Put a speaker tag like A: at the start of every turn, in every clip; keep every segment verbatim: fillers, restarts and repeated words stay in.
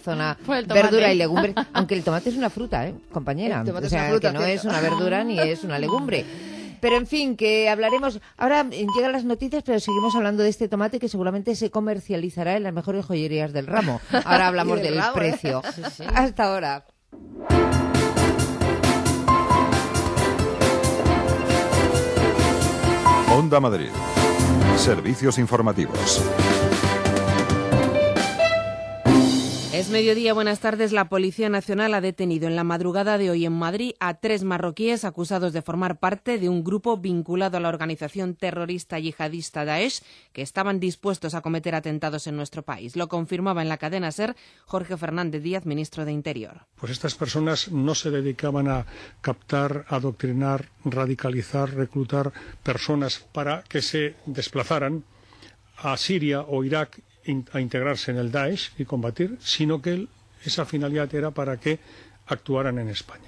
A: zona verdura y legumbre, aunque el tomate es una fruta, ¿eh, compañera? O sea, fruta, que no ¿cierto? Es una verdura ni es una legumbre. Pero en fin, que hablaremos... Ahora llegan las noticias, pero seguimos hablando de este tomate que seguramente se comercializará en las mejores joyerías del ramo. Ahora hablamos del, del ramo, precio. ¿Eh? Sí, sí. Hasta ahora.
B: Onda Madrid. Servicios informativos.
C: Es mediodía, buenas tardes. La Policía Nacional ha detenido en la madrugada de hoy en Madrid a tres marroquíes acusados de formar parte de un grupo vinculado a la organización terrorista yihadista Daesh que estaban dispuestos a cometer atentados en nuestro país. Lo confirmaba en la cadena SER Jorge Fernández Díaz, ministro de Interior.
D: Pues estas personas no se dedicaban a captar, adoctrinar, radicalizar, reclutar personas para que se desplazaran a Siria o Irak a integrarse en el Daesh y combatir, sino que esa finalidad era para que actuaran en España,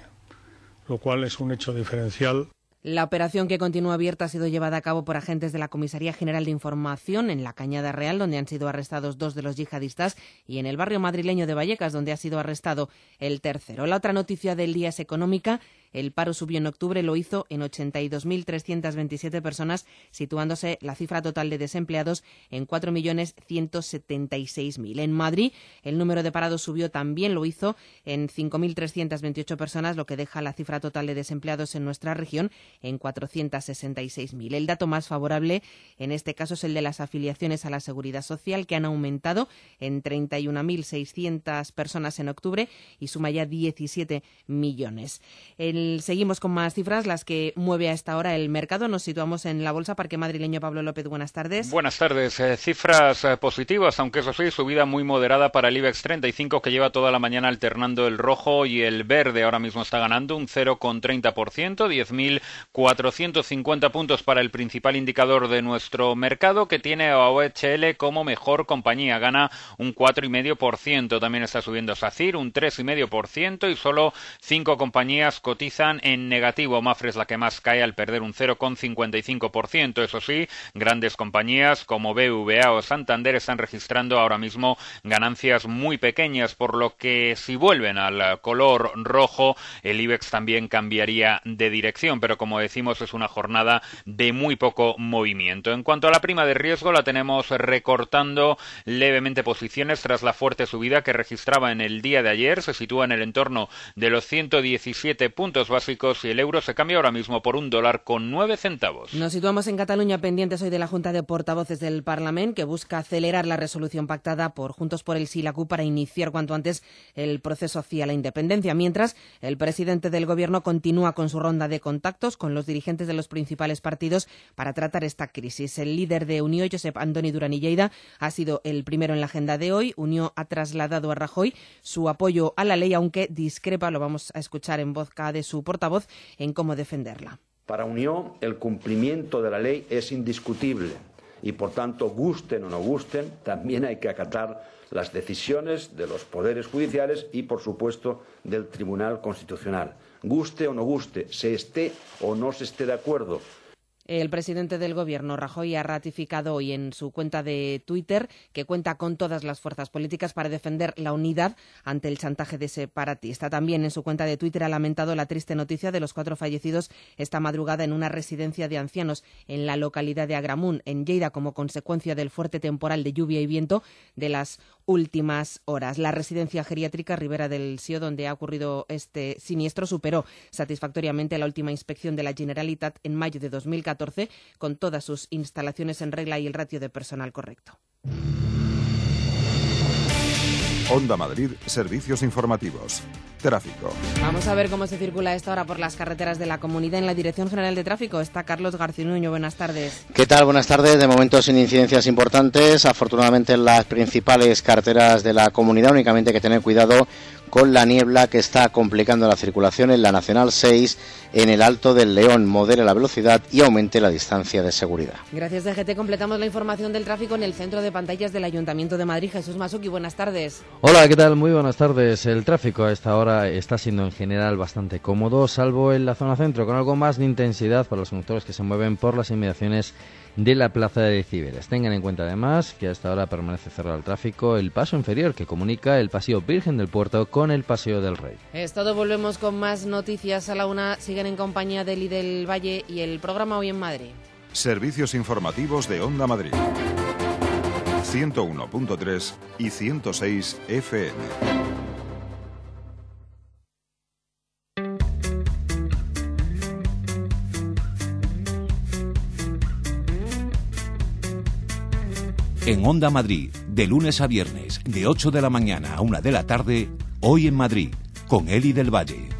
D: lo cual es un hecho diferencial.
C: La operación, que continúa abierta, ha sido llevada a cabo por agentes de la Comisaría General de Información en la Cañada Real, donde han sido arrestados dos de los yihadistas, y en el barrio madrileño de Vallecas, donde ha sido arrestado el tercero. La otra noticia del día es económica. El paro subió en octubre, lo hizo en ochenta y dos mil trescientas veintisiete personas, situándose la cifra total de desempleados en cuatro millones ciento setenta y seis mil. En Madrid, el número de parados subió también, lo hizo en cinco mil trescientas veintiocho personas, lo que deja la cifra total de desempleados en nuestra región en cuatrocientos sesenta y seis mil. El dato más favorable en este caso es el de las afiliaciones a la Seguridad Social, que han aumentado en treinta y una mil seiscientas personas en octubre y suma ya diecisiete millones. El Seguimos con más cifras, las que mueve a esta hora el mercado. Nos situamos en la Bolsa Parque Madrileño. Pablo López, buenas tardes.
E: Buenas tardes. Eh, cifras eh, positivas, aunque eso sí, subida muy moderada para el IBEX treinta y cinco, que lleva toda la mañana alternando el rojo y el verde. Ahora mismo está ganando un cero coma treinta por ciento, diez mil cuatrocientos cincuenta puntos para el principal indicador de nuestro mercado, que tiene a O H L como mejor compañía. Gana un cuatro coma cinco por ciento. También está subiendo SACIR un tres coma cinco por ciento y solo cinco compañías cotizan en negativo. Mafre es la que más cae al perder un cero coma cincuenta y cinco por ciento. Eso sí, grandes compañías como B B V A o Santander están registrando ahora mismo ganancias muy pequeñas, por lo que si vuelven al color rojo, el IBEX también cambiaría de dirección, pero como decimos, es una jornada de muy poco movimiento. En cuanto a la prima de riesgo, la tenemos recortando levemente posiciones tras la fuerte subida que registraba en el día de ayer. Se sitúa en el entorno de los ciento diecisiete puntos básicos y el euro se cambia ahora mismo por un dólar con nueve centavos.
C: Nos situamos en Cataluña, pendientes hoy de la Junta de Portavoces del Parlamento, que busca acelerar la resolución pactada por Juntos por el Sí y la C U para iniciar cuanto antes el proceso hacia la independencia, mientras el presidente del Gobierno continúa con su ronda de contactos con los dirigentes de los principales partidos para tratar esta crisis. El líder de Unió, Josep Antoni Duran i Lleida, ha sido el primero en la agenda de hoy. Unió ha trasladado a Rajoy su apoyo a la ley, aunque discrepa, lo vamos a escuchar en voz de su portavoz, en cómo defenderla.
F: Para Unió, el cumplimiento de la ley es indiscutible y, por tanto, gusten o no gusten, también hay que acatar las decisiones de los poderes judiciales y, por supuesto, del Tribunal Constitucional. Guste o no guste, se esté o no se esté de acuerdo.
C: El presidente del Gobierno, Rajoy, ha ratificado hoy en su cuenta de Twitter que cuenta con todas las fuerzas políticas para defender la unidad ante el chantaje de separatista. También en su cuenta de Twitter ha lamentado la triste noticia de los cuatro fallecidos esta madrugada en una residencia de ancianos en la localidad de Agramunt, en Lleida, como consecuencia del fuerte temporal de lluvia y viento de las últimas horas. La residencia geriátrica Ribera del Sió, donde ha ocurrido este siniestro, superó satisfactoriamente la última inspección de la Generalitat en mayo de dos mil catorce, con todas sus instalaciones en regla y el ratio de personal correcto.
B: Onda Madrid, servicios informativos. Tráfico.
C: Vamos a ver cómo se circula a esta hora por las carreteras de la comunidad. En la Dirección General de Tráfico está Carlos Garcinuño. Buenas tardes.
G: ¿Qué tal? Buenas tardes. De momento sin incidencias importantes. Afortunadamente en las principales carreteras de la comunidad, únicamente hay que tener cuidado con la niebla que está complicando la circulación en la Nacional seis, en el Alto del León. Modere la velocidad y aumente la distancia de seguridad.
C: Gracias, D G T. Completamos la información del tráfico en el centro de pantallas del Ayuntamiento de Madrid. Jesús Masuki, buenas tardes.
H: Hola, ¿qué tal? Muy buenas tardes. El tráfico a esta hora ahora está siendo en general bastante cómodo, salvo en la zona centro, con algo más de intensidad para los conductores que se mueven por las inmediaciones de la plaza de Cibeles. Tengan en cuenta además que hasta ahora permanece cerrado al tráfico el paso inferior que comunica el Paseo Virgen del Puerto con el Paseo del Rey.
C: Es todo, volvemos con más noticias a la una. Siguen en compañía de Eli del Valle y el programa Hoy en Madrid.
B: Servicios informativos de Onda Madrid. ciento uno punto tres y ciento seis F M.
I: En Onda Madrid, de lunes a viernes, de ocho de la mañana a una de la tarde, Hoy en Madrid, con Eli del Valle.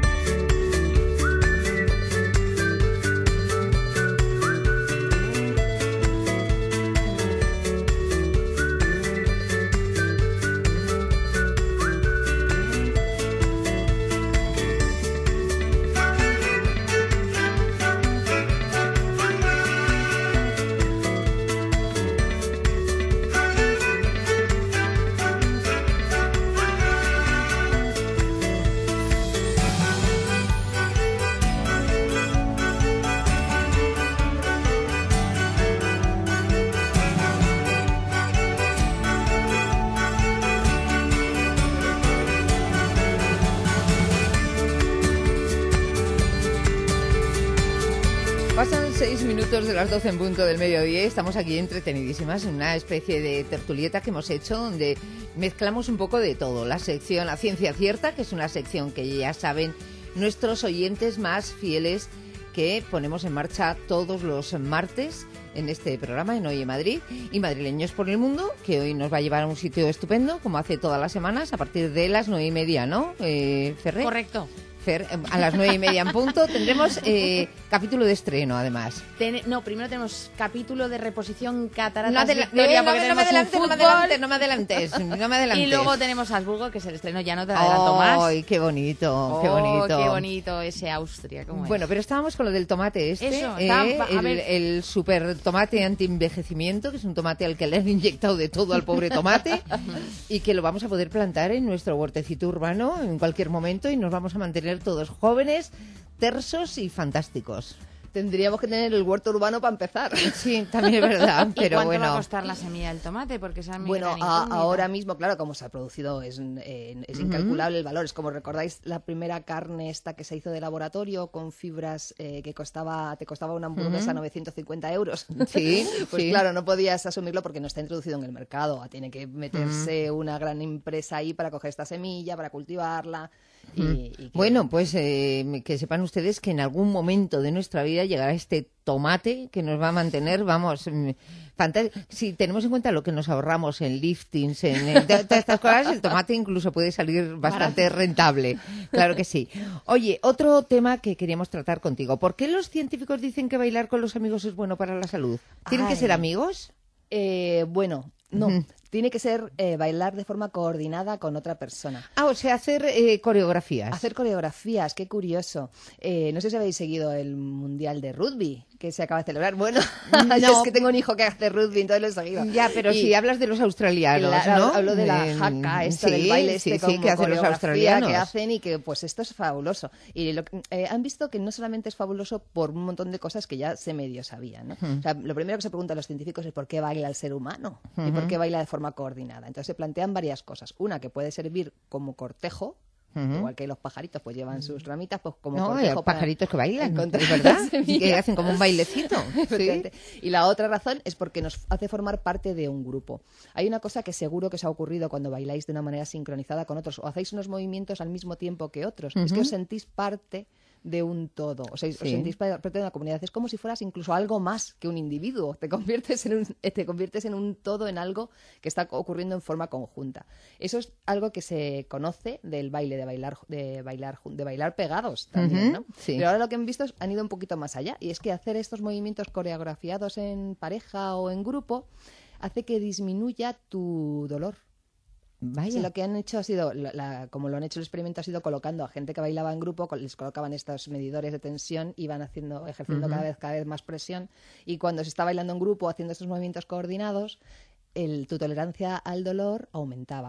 A: De las doce en punto del mediodía, estamos aquí entretenidísimas en una especie de tertulieta que hemos hecho donde mezclamos un poco de todo. La sección La Ciencia Cierta, que es una sección que ya saben nuestros oyentes más fieles, que ponemos en marcha todos los martes en este programa en Hoy en Madrid, y Madrileños por el Mundo, que hoy nos va a llevar a un sitio estupendo, como hace todas las semanas, a partir de las nueve y media, ¿no, eh, Ferrer?
J: Correcto.
A: Fer, a las nueve y media en punto tendremos eh, capítulo de estreno, además.
J: Ten, no, primero tenemos capítulo de reposición Cataratas
A: no adela-
J: Victoria,
A: no, no,
J: porque
A: no, me
J: tenemos
A: adelantes,
J: un
A: no me
J: fútbol.
A: adelantes, no me adelantes, no me adelantes.
J: Y luego tenemos Habsburgo, que es el estreno, ya no te adelanto más.
A: ¡Ay, qué bonito,
J: oh,
A: qué bonito!
J: qué bonito ese Austria, ¿cómo
A: Bueno,
J: es?
A: pero estábamos con lo del tomate este,
J: Eso,
A: eh,
J: está, a
A: el,
J: ver.
A: el super tomate anti-envejecimiento, que es un tomate al que le han inyectado de todo al pobre tomate, y que lo vamos a poder plantar en nuestro huertecito urbano en cualquier momento, y nos vamos a mantener todos jóvenes, tersos y fantásticos.
K: Tendríamos que tener el huerto urbano para empezar.
A: Sí, también es verdad,
J: ¿Y
A: pero
J: cuánto
A: bueno.
J: va a costar la semilla del tomate? Porque esa
K: Bueno, a, ahora mismo, claro, como se ha producido, es, eh, es
A: Uh-huh.
K: incalculable el valor. Es como recordáis la primera carne esta que se hizo de laboratorio con fibras eh, que costaba te costaba una hamburguesa
A: Uh-huh.
K: novecientos cincuenta euros.
A: Sí,
K: pues
A: sí.
K: claro, no podías asumirlo porque no está introducido en el mercado. Tiene que meterse
A: Uh-huh.
K: una gran empresa ahí para coger esta semilla, para cultivarla. Y,
A: Mm.
K: y que...
A: Bueno, pues eh, que sepan ustedes que en algún momento de nuestra vida llegará este tomate que nos va a mantener, vamos, mm, fantástico. Si tenemos en cuenta lo que nos ahorramos en liftings, en, en todas estas cosas, el tomate incluso puede salir bastante rentable. Claro que sí. Oye, otro tema que queríamos tratar contigo. ¿Por qué los científicos dicen que bailar con los amigos es bueno para la salud? ¿Tienen
K: Ay.
A: que ser amigos?
K: Eh, bueno, no.
A: Ujú.
K: Tiene que ser eh, bailar de forma coordinada con otra persona.
A: Ah, o sea, hacer eh, coreografías.
K: Hacer coreografías, qué curioso. Eh, no sé si habéis seguido el Mundial de Rugby que se acaba de celebrar. Bueno,
A: No.
K: yo es que tengo un hijo que hace rugby, entonces lo he seguido.
A: Ya, pero
K: Y
A: si hablas de los australianos,
K: la-
A: ¿no?
K: Hablo de la
A: Eh,
K: jaca, esta
A: sí,
K: del baile este
A: sí, sí,
K: como
A: que hacen los
K: coreografía
A: australianos.
K: que hacen y que pues esto es fabuloso. Y lo, que- eh, han visto que no solamente es fabuloso por un montón de cosas que ya se medio sabían, ¿no?
A: Hmm.
K: O sea, lo primero que se preguntan los científicos es por qué baila el ser humano y por
A: Ujú.
K: qué baila de forma coordinada. Entonces se plantean varias cosas. Una, que puede servir como cortejo.
A: Ujú.
K: Igual que los pajaritos pues llevan sus ramitas pues como
A: No,
K: cortejo
A: hay
K: para
A: pajaritos que bailan,
K: encontrar
A: es verdad,
K: la
A: y
K: semilla.
A: que hacen como un bailecito. Sí.
K: Efectivamente. Y la otra razón es porque nos hace formar parte de un grupo. Hay una cosa que seguro que os ha ocurrido cuando bailáis de una manera sincronizada con otros o hacéis unos movimientos al mismo tiempo que otros. Es que
A: Ujú.
K: os sentís parte de un todo, o sea, os
A: Sí.
K: sentís pa- parte de una comunidad. Es como si fueras incluso algo más que un individuo. Te conviertes en un, eh, te conviertes en un todo, en algo que está ocurriendo en forma conjunta. Eso es algo que se conoce del baile, de bailar, de bailar, jun- de bailar pegados también,
A: Ujú,
K: ¿no?
A: sí.
K: Pero ahora lo que han visto es- han ido un poquito más allá, y es que hacer estos movimientos coreografiados en pareja o en grupo hace que disminuya tu dolor.
A: Vaya.
K: Sí, lo que han hecho ha sido, la- la- como lo han hecho el experimento, ha sido colocando a gente que bailaba en grupo, col- les colocaban estos medidores de tensión y van haciendo, ejerciendo
A: Ujú.
K: cada vez, cada vez más presión. Y cuando se está bailando en grupo, haciendo estos movimientos coordinados, el, tu tolerancia al dolor aumentaba.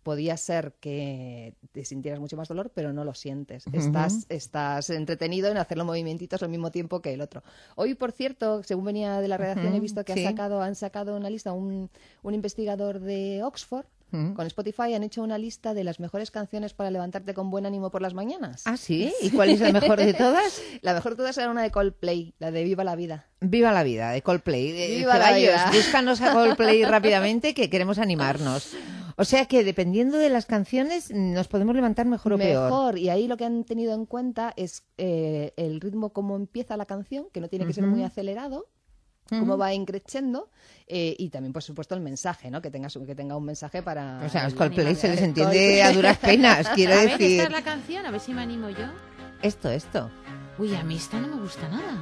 K: podía ser que te sintieras mucho más dolor, pero no lo sientes. Uh-huh. Estás, estás entretenido en hacer los movimientitos al mismo tiempo que el otro. Hoy, por cierto, según venía de la redacción, uh-huh. he visto que sí. ha sacado, han sacado una lista, un, un investigador de Oxford, uh-huh. con Spotify, han hecho una lista de las mejores canciones para levantarte con buen ánimo por las mañanas.
A: ¿Ah, sí? ¿Y cuál es la mejor de todas?
K: La mejor de todas era una de Coldplay, la de Viva la Vida.
A: Viva la vida, de Coldplay.
K: Viva la vida.
A: Búscanos a Coldplay rápidamente, que queremos animarnos. O sea que dependiendo de las canciones nos podemos levantar mejor o peor.
K: Mejor, y ahí lo que han tenido en cuenta es eh, el ritmo, cómo empieza la canción, que no tiene que uh-huh. ser muy acelerado, uh-huh. cómo va increciendo, eh, y también, por supuesto, el mensaje, ¿no? Que tenga, que tenga un mensaje para...
A: O sea, los Coldplay se les entiende a duras penas, quiero
J: a
A: decir...
J: A ver, esta es la canción, a ver si me animo yo.
A: Esto, esto.
J: Uy, a mí esta no me gusta nada.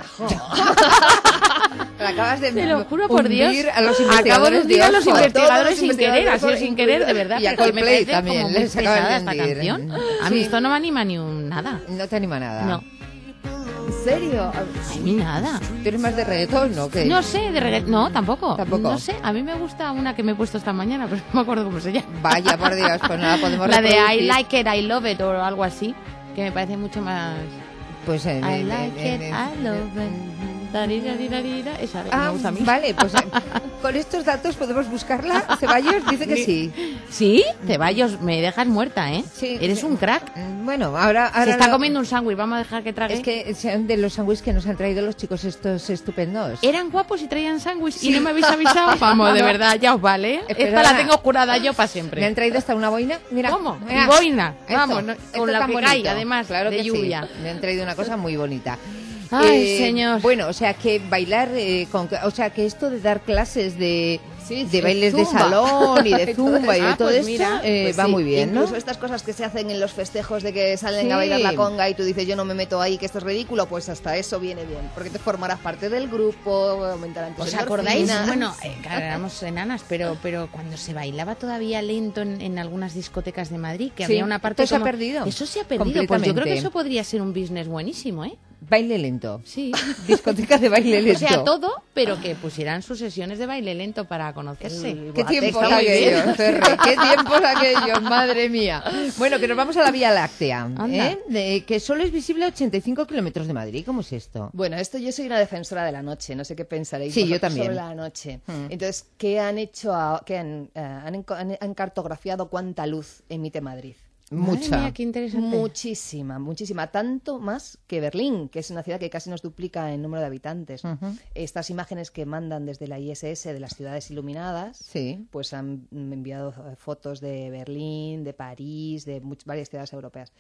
A: Te acabas de
J: Te lo juro por Dios.
A: A los Acabo
J: de hundir a los investigadores sin querer, ha sido sin querer, de verdad.
A: Y a Coldplay también
J: como
A: les
J: pesada
A: acabas de
J: esta canción. A
A: sí.
J: mí esto no me anima ni un nada.
A: No te anima nada.
J: No.
K: ¿En serio?
J: A mí nada.
A: ¿Tú eres más de reggaetón o qué?
J: No sé, de reggaetón. No, tampoco.
A: Tampoco.
J: No sé, a mí me gusta una que me he puesto esta mañana, pero no me acuerdo cómo se llama.
A: Vaya, por Dios, pues no la podemos
J: La de
A: reproducir.
J: I like it, I love it o algo así, que me parece mucho más...
A: Pues en,
J: I
A: en,
J: like
A: en,
J: it,
A: en,
J: I love it. Darirarirar, esa
A: ah,
J: me gusta a mí.
A: Vale, pues eh, con estos datos podemos buscarla. Ceballos dice que sí.
J: ¿Sí? Ceballos, me dejas muerta, ¿eh?
A: Sí.
J: Eres un crack.
A: Bueno, ahora... ahora
J: Se está
A: lo...
J: comiendo un sándwich, vamos a dejar que trague.
A: Es que sean de los sándwiches que nos han traído los chicos estos estupendos.
J: Eran guapos y traían sándwich sí. y no me habéis avisado. Vamos, de no. verdad, ya os vale. Espera, esta la tengo jurada yo para siempre.
A: Me han traído hasta una boina. Mira,
J: ¿cómo?
A: Mira.
J: Y boina.
A: Esto,
J: vamos, no, con la que bonito. Cae, además,
A: claro
J: de
A: que
J: lluvia.
A: Sí. Me han traído una cosa muy bonita.
J: Ay,
A: eh,
J: señor.
A: Bueno, o sea, que bailar, eh, con, o sea, que esto de dar clases de,
K: sí,
A: de
K: sí,
A: bailes
K: zumba.
A: de salón y de zumba y de
J: ah,
A: todo
J: pues
A: esto
J: mira,
A: eh,
K: pues
A: va
K: sí,
A: muy bien,
K: incluso
A: ¿no?
K: estas cosas que se hacen en los festejos de que salen
A: sí.
K: a bailar la conga y tú dices yo no me meto ahí, que esto es ridículo, pues hasta eso viene bien, porque te formarás parte del grupo, aumentarán tus
J: ¿Os acordáis?
K: endorfinas.
J: Bueno, eh, claro, éramos enanas, pero pero cuando se bailaba todavía lento en, en algunas discotecas de Madrid, que
A: sí,
J: había una parte
A: eso
J: como...
A: se ha perdido.
J: Eso se ha perdido, pues yo creo que eso podría ser un business buenísimo, ¿eh?
A: Baile lento.
J: Sí.
A: Discoteca de baile lento.
J: O sea, todo, pero que pusieran sus sesiones de baile lento para conocerse.
A: ¿Qué tiempos aquellos, Ferre? ¿Qué tiempos aquellos? Madre mía. Bueno, que nos vamos a la Vía Láctea, ¿eh? De, que solo es visible a ochenta y cinco kilómetros de Madrid. ¿Cómo es esto?
K: Bueno, esto yo soy una defensora de la noche, no sé qué pensaréis
A: sí, yo también.
K: sobre la noche. Hmm. Entonces, ¿qué han hecho? A, ¿qué han, uh, han, han, han cartografiado cuánta luz emite Madrid?
A: Mucha.
J: Mía, qué interesante.
K: Muchísima, muchísima. Tanto más que Berlín, que es una ciudad que casi nos duplica en número de habitantes. Uh-huh. Estas imágenes que mandan desde la I S S de las ciudades iluminadas,
A: sí.
K: pues han enviado fotos de Berlín, de París, de muchas, varias ciudades europeas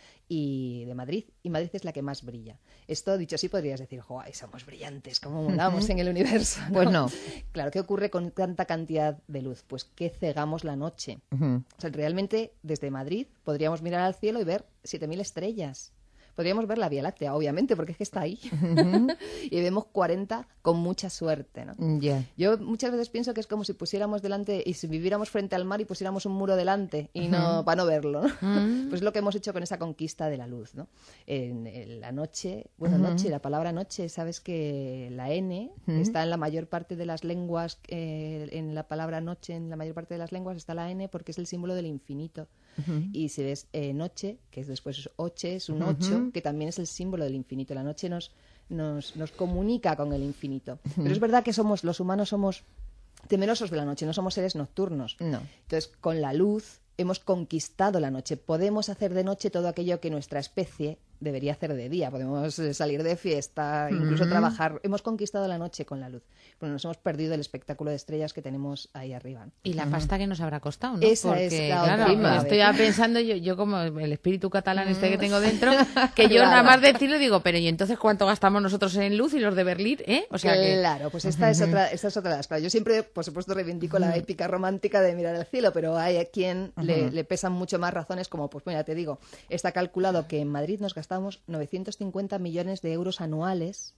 K: y de Madrid. Y Madrid es la que más brilla. Esto, dicho así, podrías decir, ¡joder, somos brillantes! ¿Cómo molamos uh-huh. en el universo? ¿No?
A: Pues no.
K: Claro, ¿qué ocurre con tanta cantidad de luz? Pues que cegamos la noche. Uh-huh. O sea, realmente, desde Madrid podríamos mirar al cielo y ver siete mil estrellas. Podríamos ver la Vía Láctea, obviamente, porque es que está ahí. Uh-huh. Y vemos cuarenta con mucha suerte, ¿no?
A: Yeah.
K: Yo muchas veces pienso que es como si pusiéramos delante, y si viviéramos frente al mar y pusiéramos un muro delante, y no uh-huh. para no verlo, ¿no? Uh-huh. Pues es lo que hemos hecho con esa conquista de la luz, ¿no? En, en la noche, bueno, uh-huh. noche, la palabra noche, sabes que la N uh-huh. está en la mayor parte de las lenguas, eh, en la palabra noche, en la mayor parte de las lenguas está la N porque es el símbolo del infinito. Uh-huh. Y si ves eh, noche, que es después es oche, es un ocho, uh-huh. que también es el símbolo del infinito. La noche nos, nos, nos comunica con el infinito. Uh-huh. Pero es verdad que somos, los humanos somos temerosos de la noche, no somos seres nocturnos.
A: No.
K: Entonces, con la luz hemos conquistado la noche. Podemos hacer de noche todo aquello que nuestra especie debería hacer de día. Podemos salir de fiesta, incluso uh-huh. trabajar. Hemos conquistado la noche con la luz. Pero nos hemos perdido el espectáculo de estrellas que tenemos ahí arriba.
J: Y la uh-huh. pasta que nos habrá costado, ¿no?
K: Esa
J: Porque,
K: es la
J: claro,
K: última.
J: Estoy ya pensando, yo, yo como el espíritu catalán este que tengo dentro, que yo claro. nada más decirlo digo, pero ¿y entonces cuánto gastamos nosotros en luz y los de Berlín, eh? O sea que...
K: Claro, pues esta, uh-huh. es otra, esta es otra de las cosas. Yo siempre, por supuesto, reivindico uh-huh. la épica romántica de mirar al cielo, pero hay a quien uh-huh. le, le pesan mucho más razones, como, pues mira, te digo, está calculado que en Madrid nos gastamos novecientos cincuenta millones de euros anuales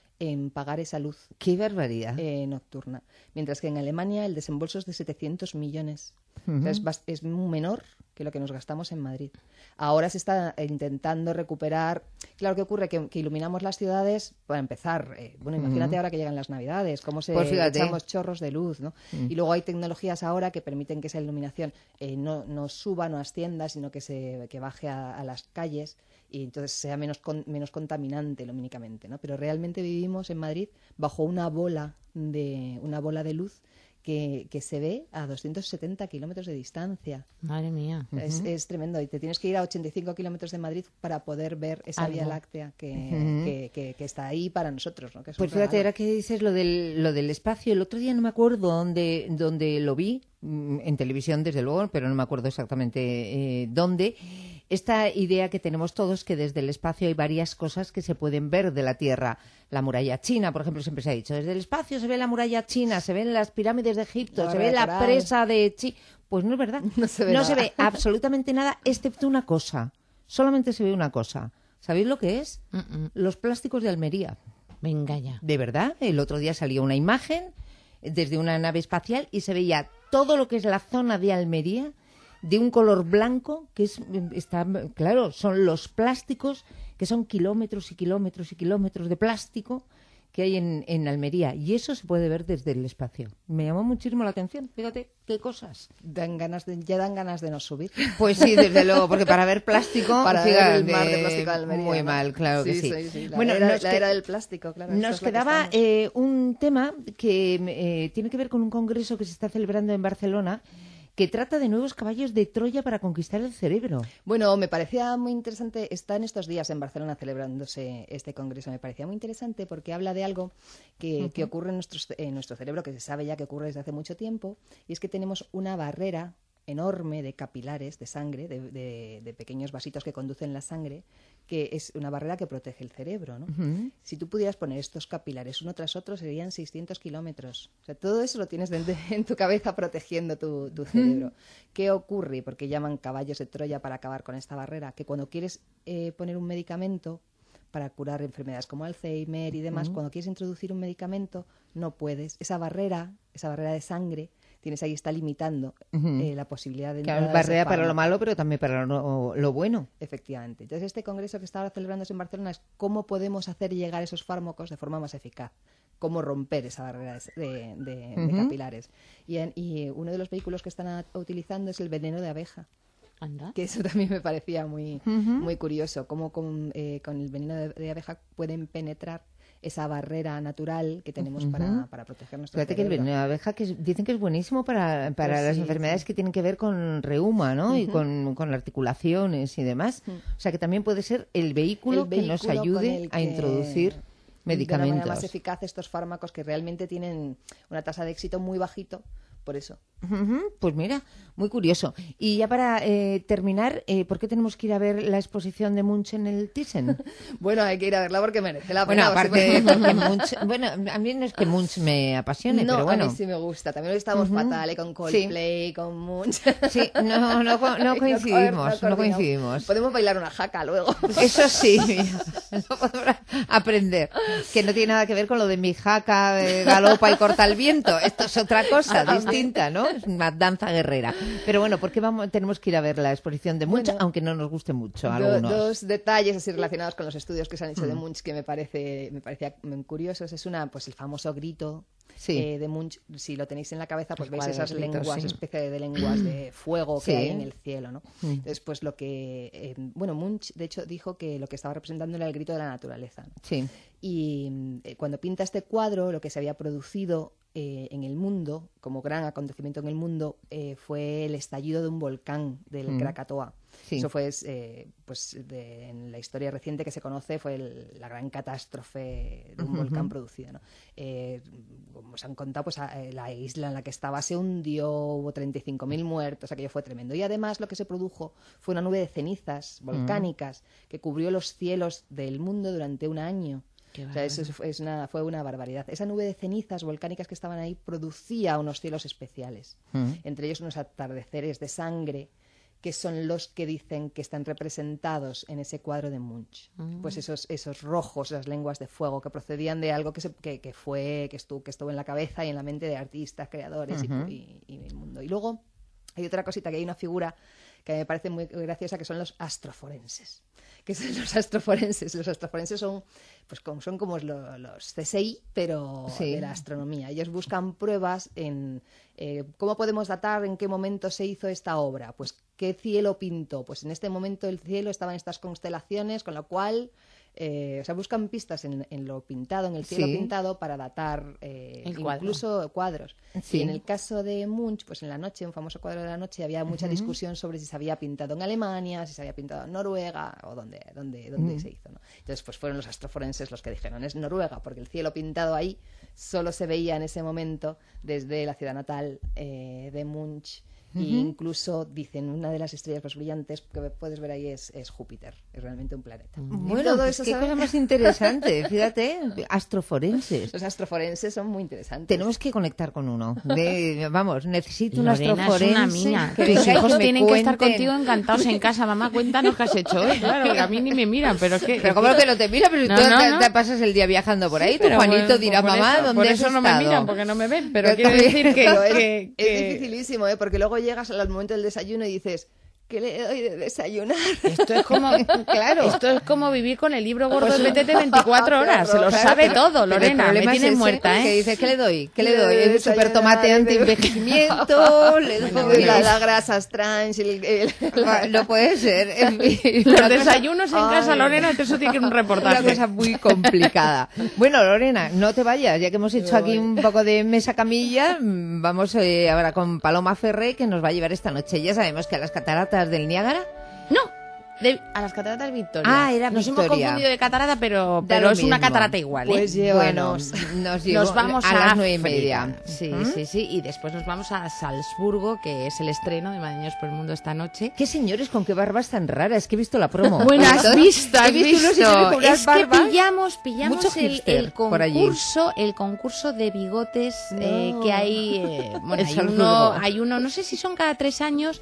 K: en pagar esa luz.
A: ¡Qué barbaridad!
K: Eh, nocturna. Mientras que en Alemania el desembolso es de setecientos millones. Uh-huh. O sea, es, es menor que lo que nos gastamos en Madrid. Ahora se está intentando recuperar. Claro, ¿qué ocurre? Que, que iluminamos las ciudades, para empezar. Eh, bueno, imagínate uh-huh. ahora que llegan las Navidades, cómo se
A: pues
K: echamos chorros de luz, ¿no? Uh-huh. Y luego hay tecnologías ahora que permiten que esa iluminación eh, no, no suba, no ascienda, sino que se que baje a, a las calles y entonces sea menos con, menos contaminante lumínicamente, ¿no? Pero realmente vivimos en Madrid bajo una bola de una bola de luz Que, que se ve a doscientos setenta kilómetros de distancia.
J: Madre mía.
K: Es,
J: uh-huh.
K: es tremendo. Y te tienes que ir a ochenta y cinco kilómetros de Madrid para poder ver esa
J: Algo.
K: Vía Láctea que,
A: uh-huh.
K: que, que, que está ahí para nosotros, ¿no? Que es
A: pues
K: un
A: fíjate,
K: regalo.
A: ahora que dices lo del, lo del espacio, el otro día no me acuerdo dónde, dónde lo vi, en televisión desde luego, pero no me acuerdo exactamente eh, dónde. Esta idea que tenemos todos, que desde el espacio hay varias cosas que se pueden ver de la Tierra. La muralla china, por ejemplo, siempre se ha dicho. Desde el espacio se ve la muralla china, se ven las pirámides de Egipto,
K: La
A: se ve la
K: coral.
A: presa de Chi. Pues no es verdad.
K: No se ve
A: no
K: nada.
A: se ve absolutamente nada, excepto una cosa. Solamente se ve una cosa. ¿Sabéis lo que es?
J: Uh-uh.
A: Los plásticos de Almería.
J: Venga ya.
A: De verdad. El otro día salió una imagen desde una nave espacial y se veía todo lo que es la zona de Almería de un color blanco, que es está claro, son los plásticos, que son kilómetros y kilómetros y kilómetros de plástico que hay en, en Almería, y eso se puede ver desde el espacio. Me llamó muchísimo la atención, fíjate qué cosas.
K: Dan ganas de, ya dan ganas de no subir.
A: Pues sí, desde luego, porque para ver plástico,
K: para
A: fíjate,
K: ver el mar de plástico de Almería,
A: muy
K: ¿no?
A: mal, claro
K: sí,
A: que sí.
K: sí, sí. La
A: Bueno,
K: era,
A: nos
K: la
A: que-
K: era del plástico, claro. esto
A: Nos
K: es lo que
A: quedaba
K: estamos.
A: eh, un tema que eh, tiene que ver con un congreso que se está celebrando en Barcelona, que trata de nuevos caballos de Troya para conquistar el cerebro.
K: Bueno, me parecía muy interesante, está en estos días en Barcelona celebrándose este congreso, me parecía muy interesante porque habla de algo que, uh-huh. que ocurre en, nuestros, en nuestro cerebro, que se sabe ya que ocurre desde hace mucho tiempo, y es que tenemos una barrera enorme de capilares, de sangre, de, de, de pequeños vasitos que conducen la sangre, que es una barrera que protege el cerebro, ¿no?
A: Uh-huh.
K: Si tú pudieras poner estos capilares uno tras otro, serían seiscientos kilómetros. O sea, todo eso lo tienes de, en tu cabeza protegiendo tu, tu cerebro. Uh-huh. ¿Qué ocurre? Porque llaman caballos de Troya para acabar con esta barrera, que cuando quieres eh, poner un medicamento para curar enfermedades como Alzheimer y demás, uh-huh. cuando quieres introducir un medicamento, no puedes. Esa barrera, esa barrera de sangre, tienes ahí, está limitando uh-huh. eh, la posibilidad de
A: claro,
K: entrada
A: barrera
K: de ese
A: para lo
K: fármaco.
A: malo, pero también para lo, lo bueno.
K: Efectivamente. Entonces, este congreso que está ahora celebrándose en Barcelona es cómo podemos hacer llegar esos fármacos de forma más eficaz, cómo romper esa barrera de, de, uh-huh. de capilares. Y, en, y uno de los vehículos que están a, utilizando es el veneno de abeja.
J: Anda.
K: Que eso también me parecía muy,
A: uh-huh.
K: muy curioso, cómo con, eh, con el veneno de, de abeja pueden penetrar esa barrera natural que tenemos uh-huh. para, para proteger nuestro
A: Fíjate
K: cerebro.
A: que el veneno de abeja, que es- dicen que es buenísimo para, para
K: Pues
A: las
K: sí,
A: enfermedades
K: sí.
A: que tienen que ver con reuma, ¿no? Y
K: Ujú.
A: con, con articulaciones y demás.
K: Ujú.
A: O sea, que también puede ser el vehículo,
K: El
A: que nos
K: vehículo con
A: ayude
K: el
A: a
K: que-
A: introducir
K: de una
A: medicamentos.
K: manera más eficaz estos fármacos que realmente tienen una tasa de éxito muy bajito, por eso.
A: Ujú, pues mira, muy curioso. Y ya para eh, terminar, eh, ¿por qué tenemos que ir a ver la exposición de Munch en el Thyssen?
K: Bueno, hay que ir a verla porque merece la
A: Bueno,
K: pena.
A: aparte,
K: Sí,
A: porque Munch, bueno, a mí no es que Munch me apasione,
K: no,
A: pero bueno.
K: a mí sí me gusta. También hoy estamos
A: Ujú.
K: fatal, ¿eh? Con Coldplay, con Munch.
A: Sí, no, no, co- no coincidimos, no coincidimos.
K: Podemos bailar una jaca luego.
A: Eso sí, eso podrás aprender. Que no tiene nada que ver con lo de mi jaca, eh, galopa y corta el viento. Esto es otra cosa distinta, ¿no? Es una danza guerrera. Pero bueno, ¿por qué vamos, tenemos que ir a ver la exposición de Munch,
K: Bueno,
A: aunque no nos guste mucho a
K: Do-
A: algunos?
K: dos detalles así relacionados con los estudios que se han hecho de
A: Mm.
K: Munch que me parece me parecía mm, curiosos. Es una, pues el famoso grito
A: Sí.
K: eh, de Munch. Si lo tenéis en la cabeza, pues
A: El
K: veis
A: cuadro
K: esas
A: del grito,
K: lenguas,
A: sí.
K: especie de lenguas de fuego
A: Sí.
K: que hay en el cielo, ¿no?
A: Mm.
K: Entonces, pues lo que, eh, bueno, Munch de hecho dijo que lo que estaba representando era el grito de la naturaleza, ¿no?
A: Sí.
K: Y mm, eh, cuando pinta este cuadro, lo que se había producido eh, en el mundo, como gran acontecimiento en el mundo, eh, fue el estallido de un volcán del
A: Mm.
K: Krakatoa.
A: Sí.
K: Eso fue, eh, pues, de- en la historia reciente que se conoce, fue el- la gran catástrofe de un
A: Ujú,
K: volcán
A: ujú.
K: producido, ¿no? Eh, como os han contado, pues a- eh, la isla en la que estaba se hundió, hubo treinta y cinco mil muertos, aquello fue tremendo. Y además lo que se produjo fue una nube de cenizas volcánicas que cubrió los cielos del mundo durante un año.
J: Qué
K: O sea, eso
J: bárbaro.
K: fue, es una, fue una barbaridad. Esa nube de cenizas volcánicas que estaban ahí producía unos cielos especiales,
A: Mm.
K: entre ellos unos atardeceres de sangre, que son los que dicen que están representados en ese cuadro de Munch.
J: Mm.
K: Pues esos, esos rojos, esas lenguas de fuego, que procedían de algo que, se, que, que fue, que estuvo, que estuvo en la cabeza y en la mente de artistas, creadores y-
A: Ujú.
K: y, y el mundo. Y luego hay otra cosita, que hay una figura que me parece muy graciosa, que son los astroforenses. Que son los astroforenses. Los astroforenses son, pues, como, son como lo, los C S I, pero sí. de la astronomía. Ellos buscan pruebas en eh, cómo podemos datar en qué momento se hizo esta obra. Pues, ¿qué cielo pintó? Pues en este momento el cielo estaba en estas constelaciones, con lo cual... Eh, o sea, buscan pistas en, en lo pintado, en el cielo sí. pintado, para datar eh, incluso cuadro. cuadros. Sí. Y en el caso de Munch, pues en la noche, un famoso cuadro de la noche, había mucha uh-huh. discusión sobre si se había pintado en Alemania, si se había pintado en Noruega, o dónde, dónde, dónde uh-huh. se hizo, ¿no? Entonces, pues fueron los astroforenses los que dijeron, es Noruega, porque el cielo pintado ahí solo se veía en ese momento desde la ciudad natal eh, de Munch. Uh-huh. Y incluso dicen, una de las estrellas más brillantes que puedes ver ahí es, es Júpiter, es realmente un planeta.
A: Bueno, todo pues eso, qué ¿sabes? Cosa más interesante, fíjate, astroforenses.
K: Los astroforenses son muy interesantes.
A: Tenemos que conectar con uno. De, vamos, necesito un
J: Lorena
A: astroforense.
J: Es una mina. Que tus hijos que tienen cuenten. que estar contigo encantados en casa. Mamá, cuéntanos qué has hecho hoy. Claro, a mí ni me miran, pero es que...
A: Pero ¿cómo que no te miran? Pero si no, tú no, te, no. te pasas el día viajando por ahí, sí, tu Juanito bueno, dirá, mamá,
J: eso,
A: ¿dónde
J: por
A: has
J: eso
A: estado?
J: no me miran, porque no me ven, pero quiero decir que... que,
K: es,
J: que...
K: es dificilísimo, ¿eh? Porque luego llegas al momento del desayuno y dices, ¿qué le doy de desayunar?
J: Esto es como, claro, esto es como vivir con el libro gordo pues, de P T T veinticuatro horas, se lo claro, sabe pero, todo, Lorena, me tienes es muerta, ¿eh?
A: Que dices, ¿qué le doy? ¿Qué le doy? El super tomate anti-envejecimiento, le doy
K: la, la grasas trans, el, el,
A: la... no puede ser. En fin,
J: los desayunos cosa... en casa, Ay. Lorena, eso tiene que ir un reportaje.
A: Una cosa muy complicada. Bueno, Lorena, no te vayas, ya que hemos hecho aquí un poco de mesa camilla, vamos eh, ahora con Paloma Ferré, que nos va a llevar esta noche. Ya sabemos que a las cataratas del Niágara.
J: No, de, a las cataratas Victoria.
A: Ah, era
J: Nos
A: Victoria.
J: hemos confundido de catarata, pero, pero es mismo. Una catarata igual, ¿eh?
A: Pues llévanos. Bueno, nos,
J: nos vamos a,
A: a las nueve y media.
J: Sí,
A: ¿Mm?
J: sí, sí. Y después nos vamos a Salzburgo, que es el estreno de Madrileños por el Mundo esta noche.
A: ¿Qué señores con qué barbas tan raras? Que he visto la promo.
J: Bueno, has visto, has
A: visto.
J: visto.
A: Es
J: que pillamos, pillamos
A: Mucho
J: el, el concurso, el concurso de bigotes no. eh, que hay. Eh, bueno, hay uno, hay uno, no sé si son cada tres años,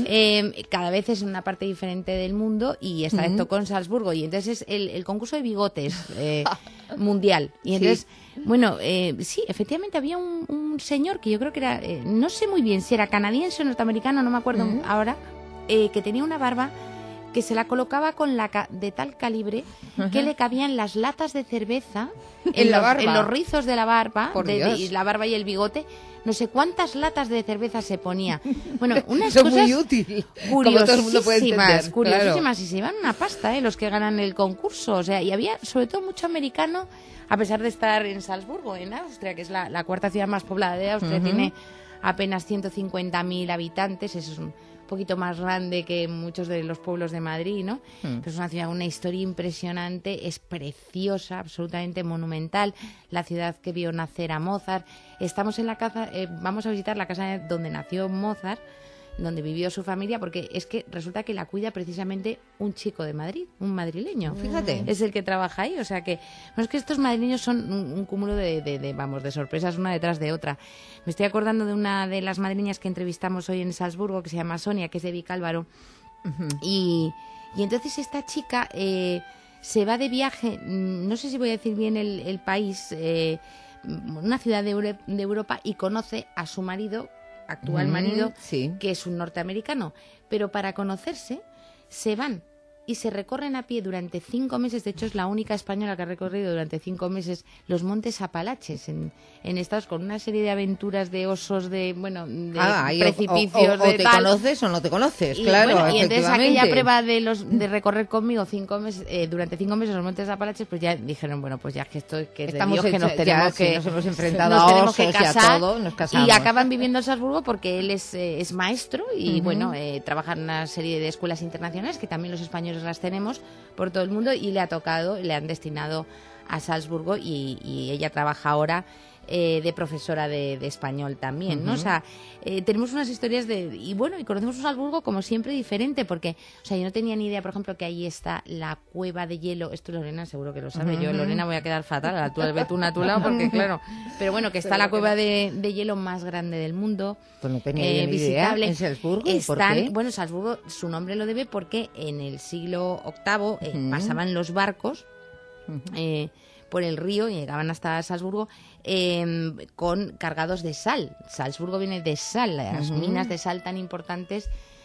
J: eh, cada vez es en una parte diferente del mundo y esta vez tocó en Salzburgo y entonces es el, el concurso de bigotes eh, mundial. Y entonces, sí. bueno, eh, sí, efectivamente había un, un señor que yo creo que era, eh, no sé muy bien si era canadiense o norteamericano, no me acuerdo uh-huh. ahora, eh, que tenía una barba que se la colocaba con la ca- de tal calibre uh-huh. que le cabían las latas de cerveza en,
A: en, la
J: los,
A: barba.
J: en los rizos de la barba,
A: Por
J: de,
A: Dios.
J: de, y la barba y el bigote. No sé cuántas latas de cerveza se ponía. Bueno, unas
A: Son
J: cosas
A: muy útil,
J: curiosísimas,
A: como todo el mundo puede entender,
J: curiosísimas
A: claro.
J: y se llevan una pasta, ¿eh? Los que ganan el concurso. O sea, y había sobre todo mucho americano, a pesar de estar en Salzburgo, en Austria, que es la, la cuarta ciudad más poblada de Austria, uh-huh. tiene apenas ciento cincuenta mil habitantes, eso es un poquito más grande que muchos de los pueblos de Madrid, ¿no? Mm. Pero es una ciudad, una historia impresionante, es preciosa, absolutamente monumental, la ciudad que vio nacer a Mozart. Estamos en la casa, eh, vamos a visitar la casa donde nació Mozart, donde vivió su familia, porque es que resulta que la cuida precisamente un chico de Madrid, un madrileño.
A: Fíjate.
J: Es el que trabaja ahí, o sea que, bueno, es que estos madrileños son un, un cúmulo de, de, de, vamos, de sorpresas una detrás de otra. Me estoy acordando de una de las madrileñas que entrevistamos hoy en Salzburgo, que se llama Sonia, que es de Vicálvaro, uh-huh. y, y entonces esta chica eh, se va de viaje, no sé si voy a decir bien el, el país, eh, una ciudad de, Euro, de Europa, y conoce a su marido, actual marido, mm, sí. que es un norteamericano, pero para conocerse se van y se recorren a pie durante cinco meses. De hecho, es la única española que ha recorrido durante cinco meses los montes Apalaches en, en Estados, con una serie de aventuras de osos, de bueno, de
A: ah,
J: precipicios,
A: o, o, o
J: de
A: te
J: tal.
A: conoces o no te conoces,
J: y,
A: claro,
J: bueno, y entonces aquella prueba de los de recorrer conmigo cinco meses, eh, durante cinco meses los montes Apalaches, pues ya dijeron, bueno, pues ya que esto que es de Dios, que nos tenemos
A: ya,
J: que
A: sí, nos hemos enfrentado
J: nos
A: a
J: tenemos
A: osos
J: que casar,
A: y a todo, nos casamos.
J: Y acaban viviendo en Salzburgo porque él es, eh, es maestro y
A: uh-huh.
J: bueno, eh, trabaja en una serie de escuelas internacionales que también los españoles las tenemos por todo el mundo, y le ha tocado, le han destinado a Salzburgo y, y ella trabaja ahora eh, de profesora de, de español también, uh-huh. ¿no? O sea, eh, tenemos unas historias de... Y bueno, y conocemos un Salzburgo como siempre diferente, porque, o sea, yo no tenía ni idea, por ejemplo, que ahí está la cueva de hielo. Esto Lorena seguro que lo sabe. Uh-huh. Yo, Lorena, voy a quedar fatal a la altura del Betún a tu lado, porque claro... Pero bueno, que está Pero la cueva de, de hielo más grande del mundo.
A: Pues no tenía
J: eh,
A: ni
J: visitable.
A: idea. ¿En Salzburgo?
J: Están,
A: ¿Por qué?
J: Bueno, Salzburgo, su nombre lo debe porque en el siglo octavo eh, uh-huh. pasaban los barcos uh-huh. eh, por el río y llegaban hasta Salzburgo eh, con cargados de sal. Salzburgo viene de sal, las uh-huh. minas de sal tan importantes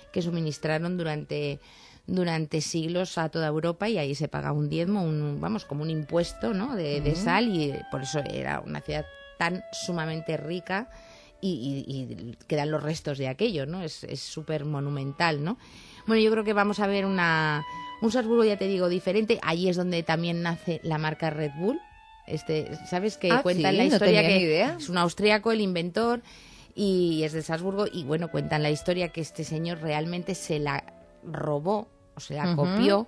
J: que suministraron durante durante siglos a toda Europa, y ahí se paga un diezmo, un, vamos, como un impuesto, ¿no?, de, de sal, y por eso era una ciudad tan sumamente rica, y, y, y quedan los restos de aquello, ¿no? Es súper monumental, ¿no? Bueno, yo creo que vamos a ver una un Salzburgo, ya te digo, diferente. Allí es donde también nace la marca Red Bull. Este, ¿sabes? Que
A: ah,
J: cuentan
A: sí,
J: la historia
A: no
J: que
A: idea.
J: Es un austríaco el inventor, y es de Salzburgo, y bueno, cuentan la historia que este señor realmente se la robó, o se la uh-huh. copió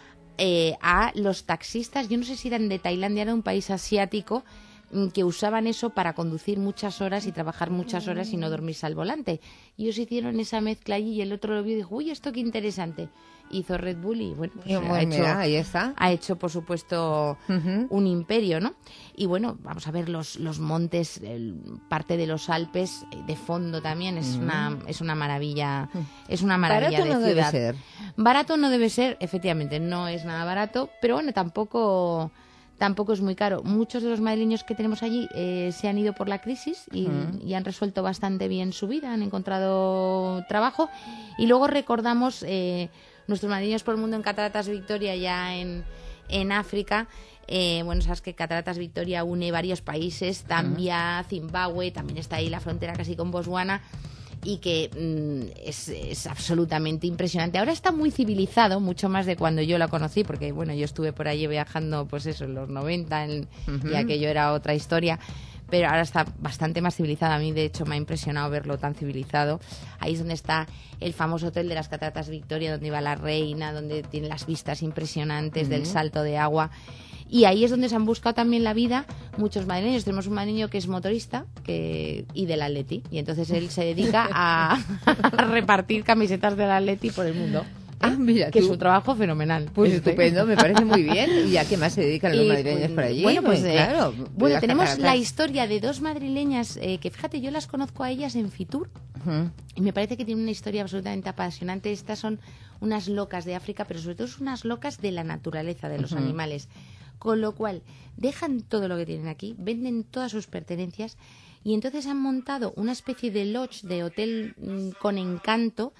J: eh, a los taxistas, yo no sé si eran de Tailandia, era un país asiático, que usaban eso para conducir muchas horas y trabajar muchas horas y no dormirse al volante. Y ellos hicieron esa mezcla allí, y el otro lo vio y dijo, uy, esto qué interesante. Hizo Red Bull y bueno, pues,
A: y bueno,
J: ha, hecho,
A: mira, ahí está.
J: ha hecho, por supuesto,
A: uh-huh.
J: un imperio, ¿no? Y bueno, vamos a ver los, los montes, el, parte de los Alpes, de fondo también, es, uh-huh. una, es una maravilla, es una maravilla
A: barato
J: de
A: no
J: ciudad.
A: Debe ser.
J: Barato no debe ser, efectivamente, no es nada barato, pero bueno, tampoco... Tampoco es muy caro. Muchos de los madrileños que tenemos allí eh, se han ido por la crisis y, uh-huh. y han resuelto bastante bien su vida, han encontrado trabajo. Y luego recordamos eh, nuestros madrileños por el mundo en Cataratas Victoria, ya en, en África. Eh, bueno, sabes que Cataratas Victoria une varios países, Zambia, uh-huh. Zimbabue, también está ahí la frontera casi con Botswana. Y que mmm, es, es absolutamente impresionante. Ahora está muy civilizado, mucho más de cuando yo la conocí, porque bueno, yo estuve por allí viajando, pues eso, en los noventa, en, uh-huh. y aquello era otra historia, pero ahora está bastante más civilizado. A mí, de hecho, me ha impresionado verlo tan civilizado. Ahí es donde está el famoso hotel de las Cataratas Victoria, donde iba la reina, donde tiene las vistas impresionantes uh-huh. del salto de agua. Y ahí es donde se han buscado también la vida muchos madrileños. Tenemos un madrileño que es motorista que, y del Atleti, y entonces él se dedica a, a repartir camisetas del Atleti por el mundo.
A: Ah, mira,
J: que
A: tú.
J: es un trabajo fenomenal.
A: Pues este. Estupendo, me parece muy bien. ¿Y a qué más se dedican los y, madrileños
J: pues,
A: por allí?
J: Bueno, pues,
A: pues
J: eh,
A: claro.
J: Bueno, tenemos cataratas. La historia de dos madrileñas eh, que, fíjate, yo las conozco a ellas en Fitur uh-huh. y me parece que tienen una historia absolutamente apasionante. Estas son unas locas de África, pero sobre todo son unas locas de la naturaleza, de los uh-huh. animales. Con lo cual, dejan todo lo que tienen aquí, venden todas sus pertenencias, y entonces han montado una especie de lodge, de hotel mmm, con encanto,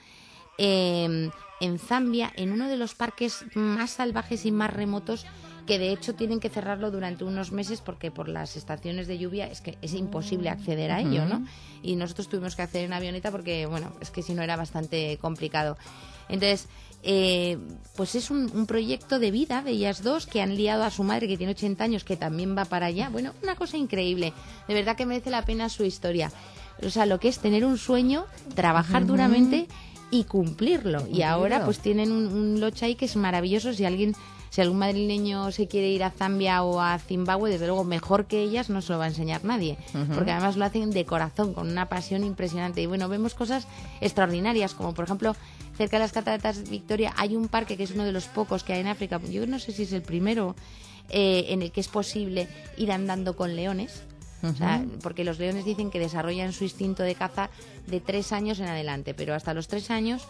J: eh, en Zambia, en uno de los parques más salvajes y más remotos, que de hecho tienen que cerrarlo durante unos meses porque por las estaciones de lluvia es que es imposible acceder a ello, ¿no? Y nosotros tuvimos que hacer en avioneta porque, bueno, es que si no era bastante complicado. Entonces, eh, pues es un, un proyecto de vida de ellas dos, que han liado a su madre, que tiene ochenta años, que también va para allá. Bueno, una cosa increíble. De verdad que merece la pena su historia. O sea, lo que es tener un sueño, trabajar uh-huh. duramente y cumplirlo. Y ahora pues tienen un, un lodge ahí que es maravilloso. Si alguien, si algún madrileño se quiere ir a Zambia o a Zimbabue, desde luego mejor que ellas no se lo va a enseñar nadie, uh-huh. porque además lo hacen de corazón, con una pasión impresionante. Y bueno, vemos cosas extraordinarias, como por ejemplo, cerca de las Cataratas Victoria hay un parque que es uno de los pocos que hay en África, yo no sé si es el primero, eh, en el que es posible ir andando con leones. Uh-huh. O sea, porque los leones dicen que desarrollan su instinto de caza de tres años en adelante, pero hasta los tres años,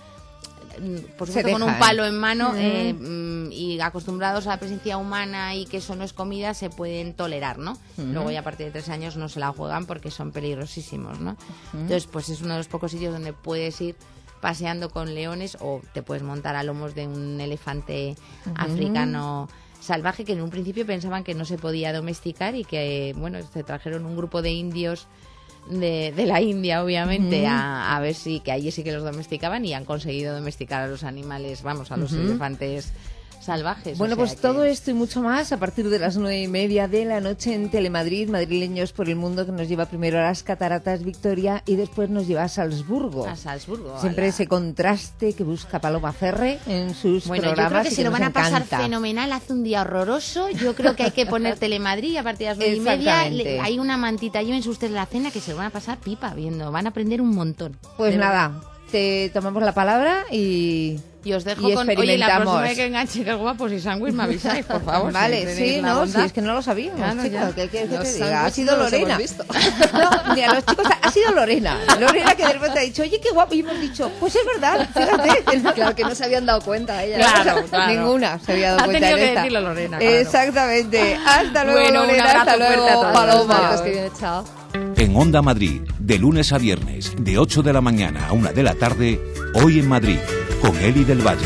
J: por supuesto con un palo en mano, uh-huh. eh, y acostumbrados a la presencia humana y que eso no es comida, se pueden tolerar, ¿no? Uh-huh. Luego ya a partir de tres años no se la juegan porque son peligrosísimos, ¿no? Uh-huh. Entonces, pues es uno de los pocos sitios donde puedes ir paseando con leones, o te puedes montar a lomos de un elefante uh-huh. africano salvaje, que en un principio pensaban que no se podía domesticar, y que, bueno, se trajeron un grupo de indios de, de la India, obviamente, uh-huh. a, a ver si, que allí sí que los domesticaban, y han conseguido domesticar a los animales, vamos, a los uh-huh. elefantes salvajes.
A: Bueno,
J: o sea
A: pues
J: que...
A: todo esto y mucho más a partir de las nueve y media de la noche en Telemadrid, Madrileños por el Mundo, que nos lleva primero a las Cataratas Victoria y después nos lleva a Salzburgo.
J: A Salzburgo.
A: Siempre
J: ala.
A: Ese contraste que busca Paloma Ferre en sus
J: bueno,
A: programas.
J: Yo creo que se lo van a pasar
A: encanta.
J: Fenomenal. Hace un día horroroso. Yo creo que hay que poner Telemadrid a partir de las nueve y media. Le, hay una mantita, llévense ustedes la cena, que se lo van a pasar pipa viendo. Van a aprender un montón.
A: Pues nada, verdad. Te tomamos la palabra y...
J: Y os dejo
A: y
J: con... Oye, la próxima vez que enganche que guapos y sándwich me avisáis, por favor.
A: Vale, si sí, no, si es que no lo sabíamos, claro, chicos, ¿qué quieres que te diga? Ha sido Lorena. No, mira, los chicos, ha sido Lorena. Lorena que de repente ha dicho, oye, qué guapo, y hemos dicho, pues es verdad, fíjate.
K: Claro, que no se habían dado cuenta ellas.
J: Claro, claro.
A: Ninguna se había dado
J: ha
A: cuenta
J: tenido
A: de
J: que
A: esta.
J: decirlo Lorena, claro.
A: Exactamente. Hasta luego,
J: bueno,
A: Lorena,
J: un abrazo
A: hasta luego,
J: fuerte a todos.
A: Paloma.
K: Que viene, chao.
I: En Onda Madrid, de lunes a viernes, de ocho de la mañana a una de la tarde, Hoy en Madrid, con Eli del Valle.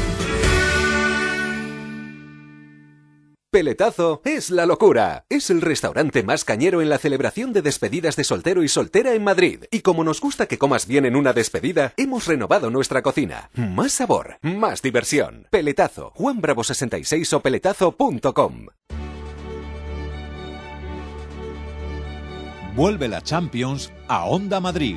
L: Peletazo es la locura. Es el restaurante más cañero en la celebración de despedidas de soltero y soltera en Madrid. Y como nos gusta que comas bien en una despedida, hemos renovado nuestra cocina. Más sabor, más diversión. Peletazo, Juan Bravo sesenta y seis o peletazo punto com.
I: Vuelve la Champions a Onda Madrid.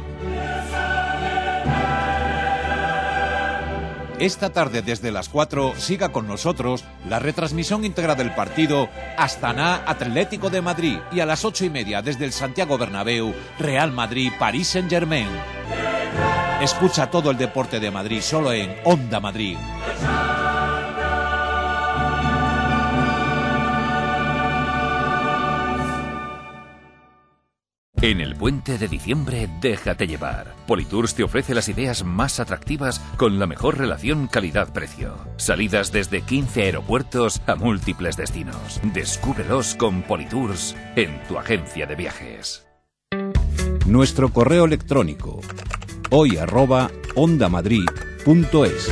I: Esta tarde desde las cuatro siga con nosotros la retransmisión íntegra del partido Astana Atlético de Madrid y a las ocho y media desde el Santiago Bernabéu Real Madrid París Saint-Germain. Escucha todo el deporte de Madrid solo en Onda Madrid.
M: En el puente de diciembre, déjate llevar. Politours te ofrece las ideas más atractivas con la mejor relación calidad-precio. Salidas desde quince aeropuertos a múltiples destinos. Descúbrelos con Politours en tu agencia de viajes.
I: Nuestro correo electrónico hoy arroba ondamadrid punto es.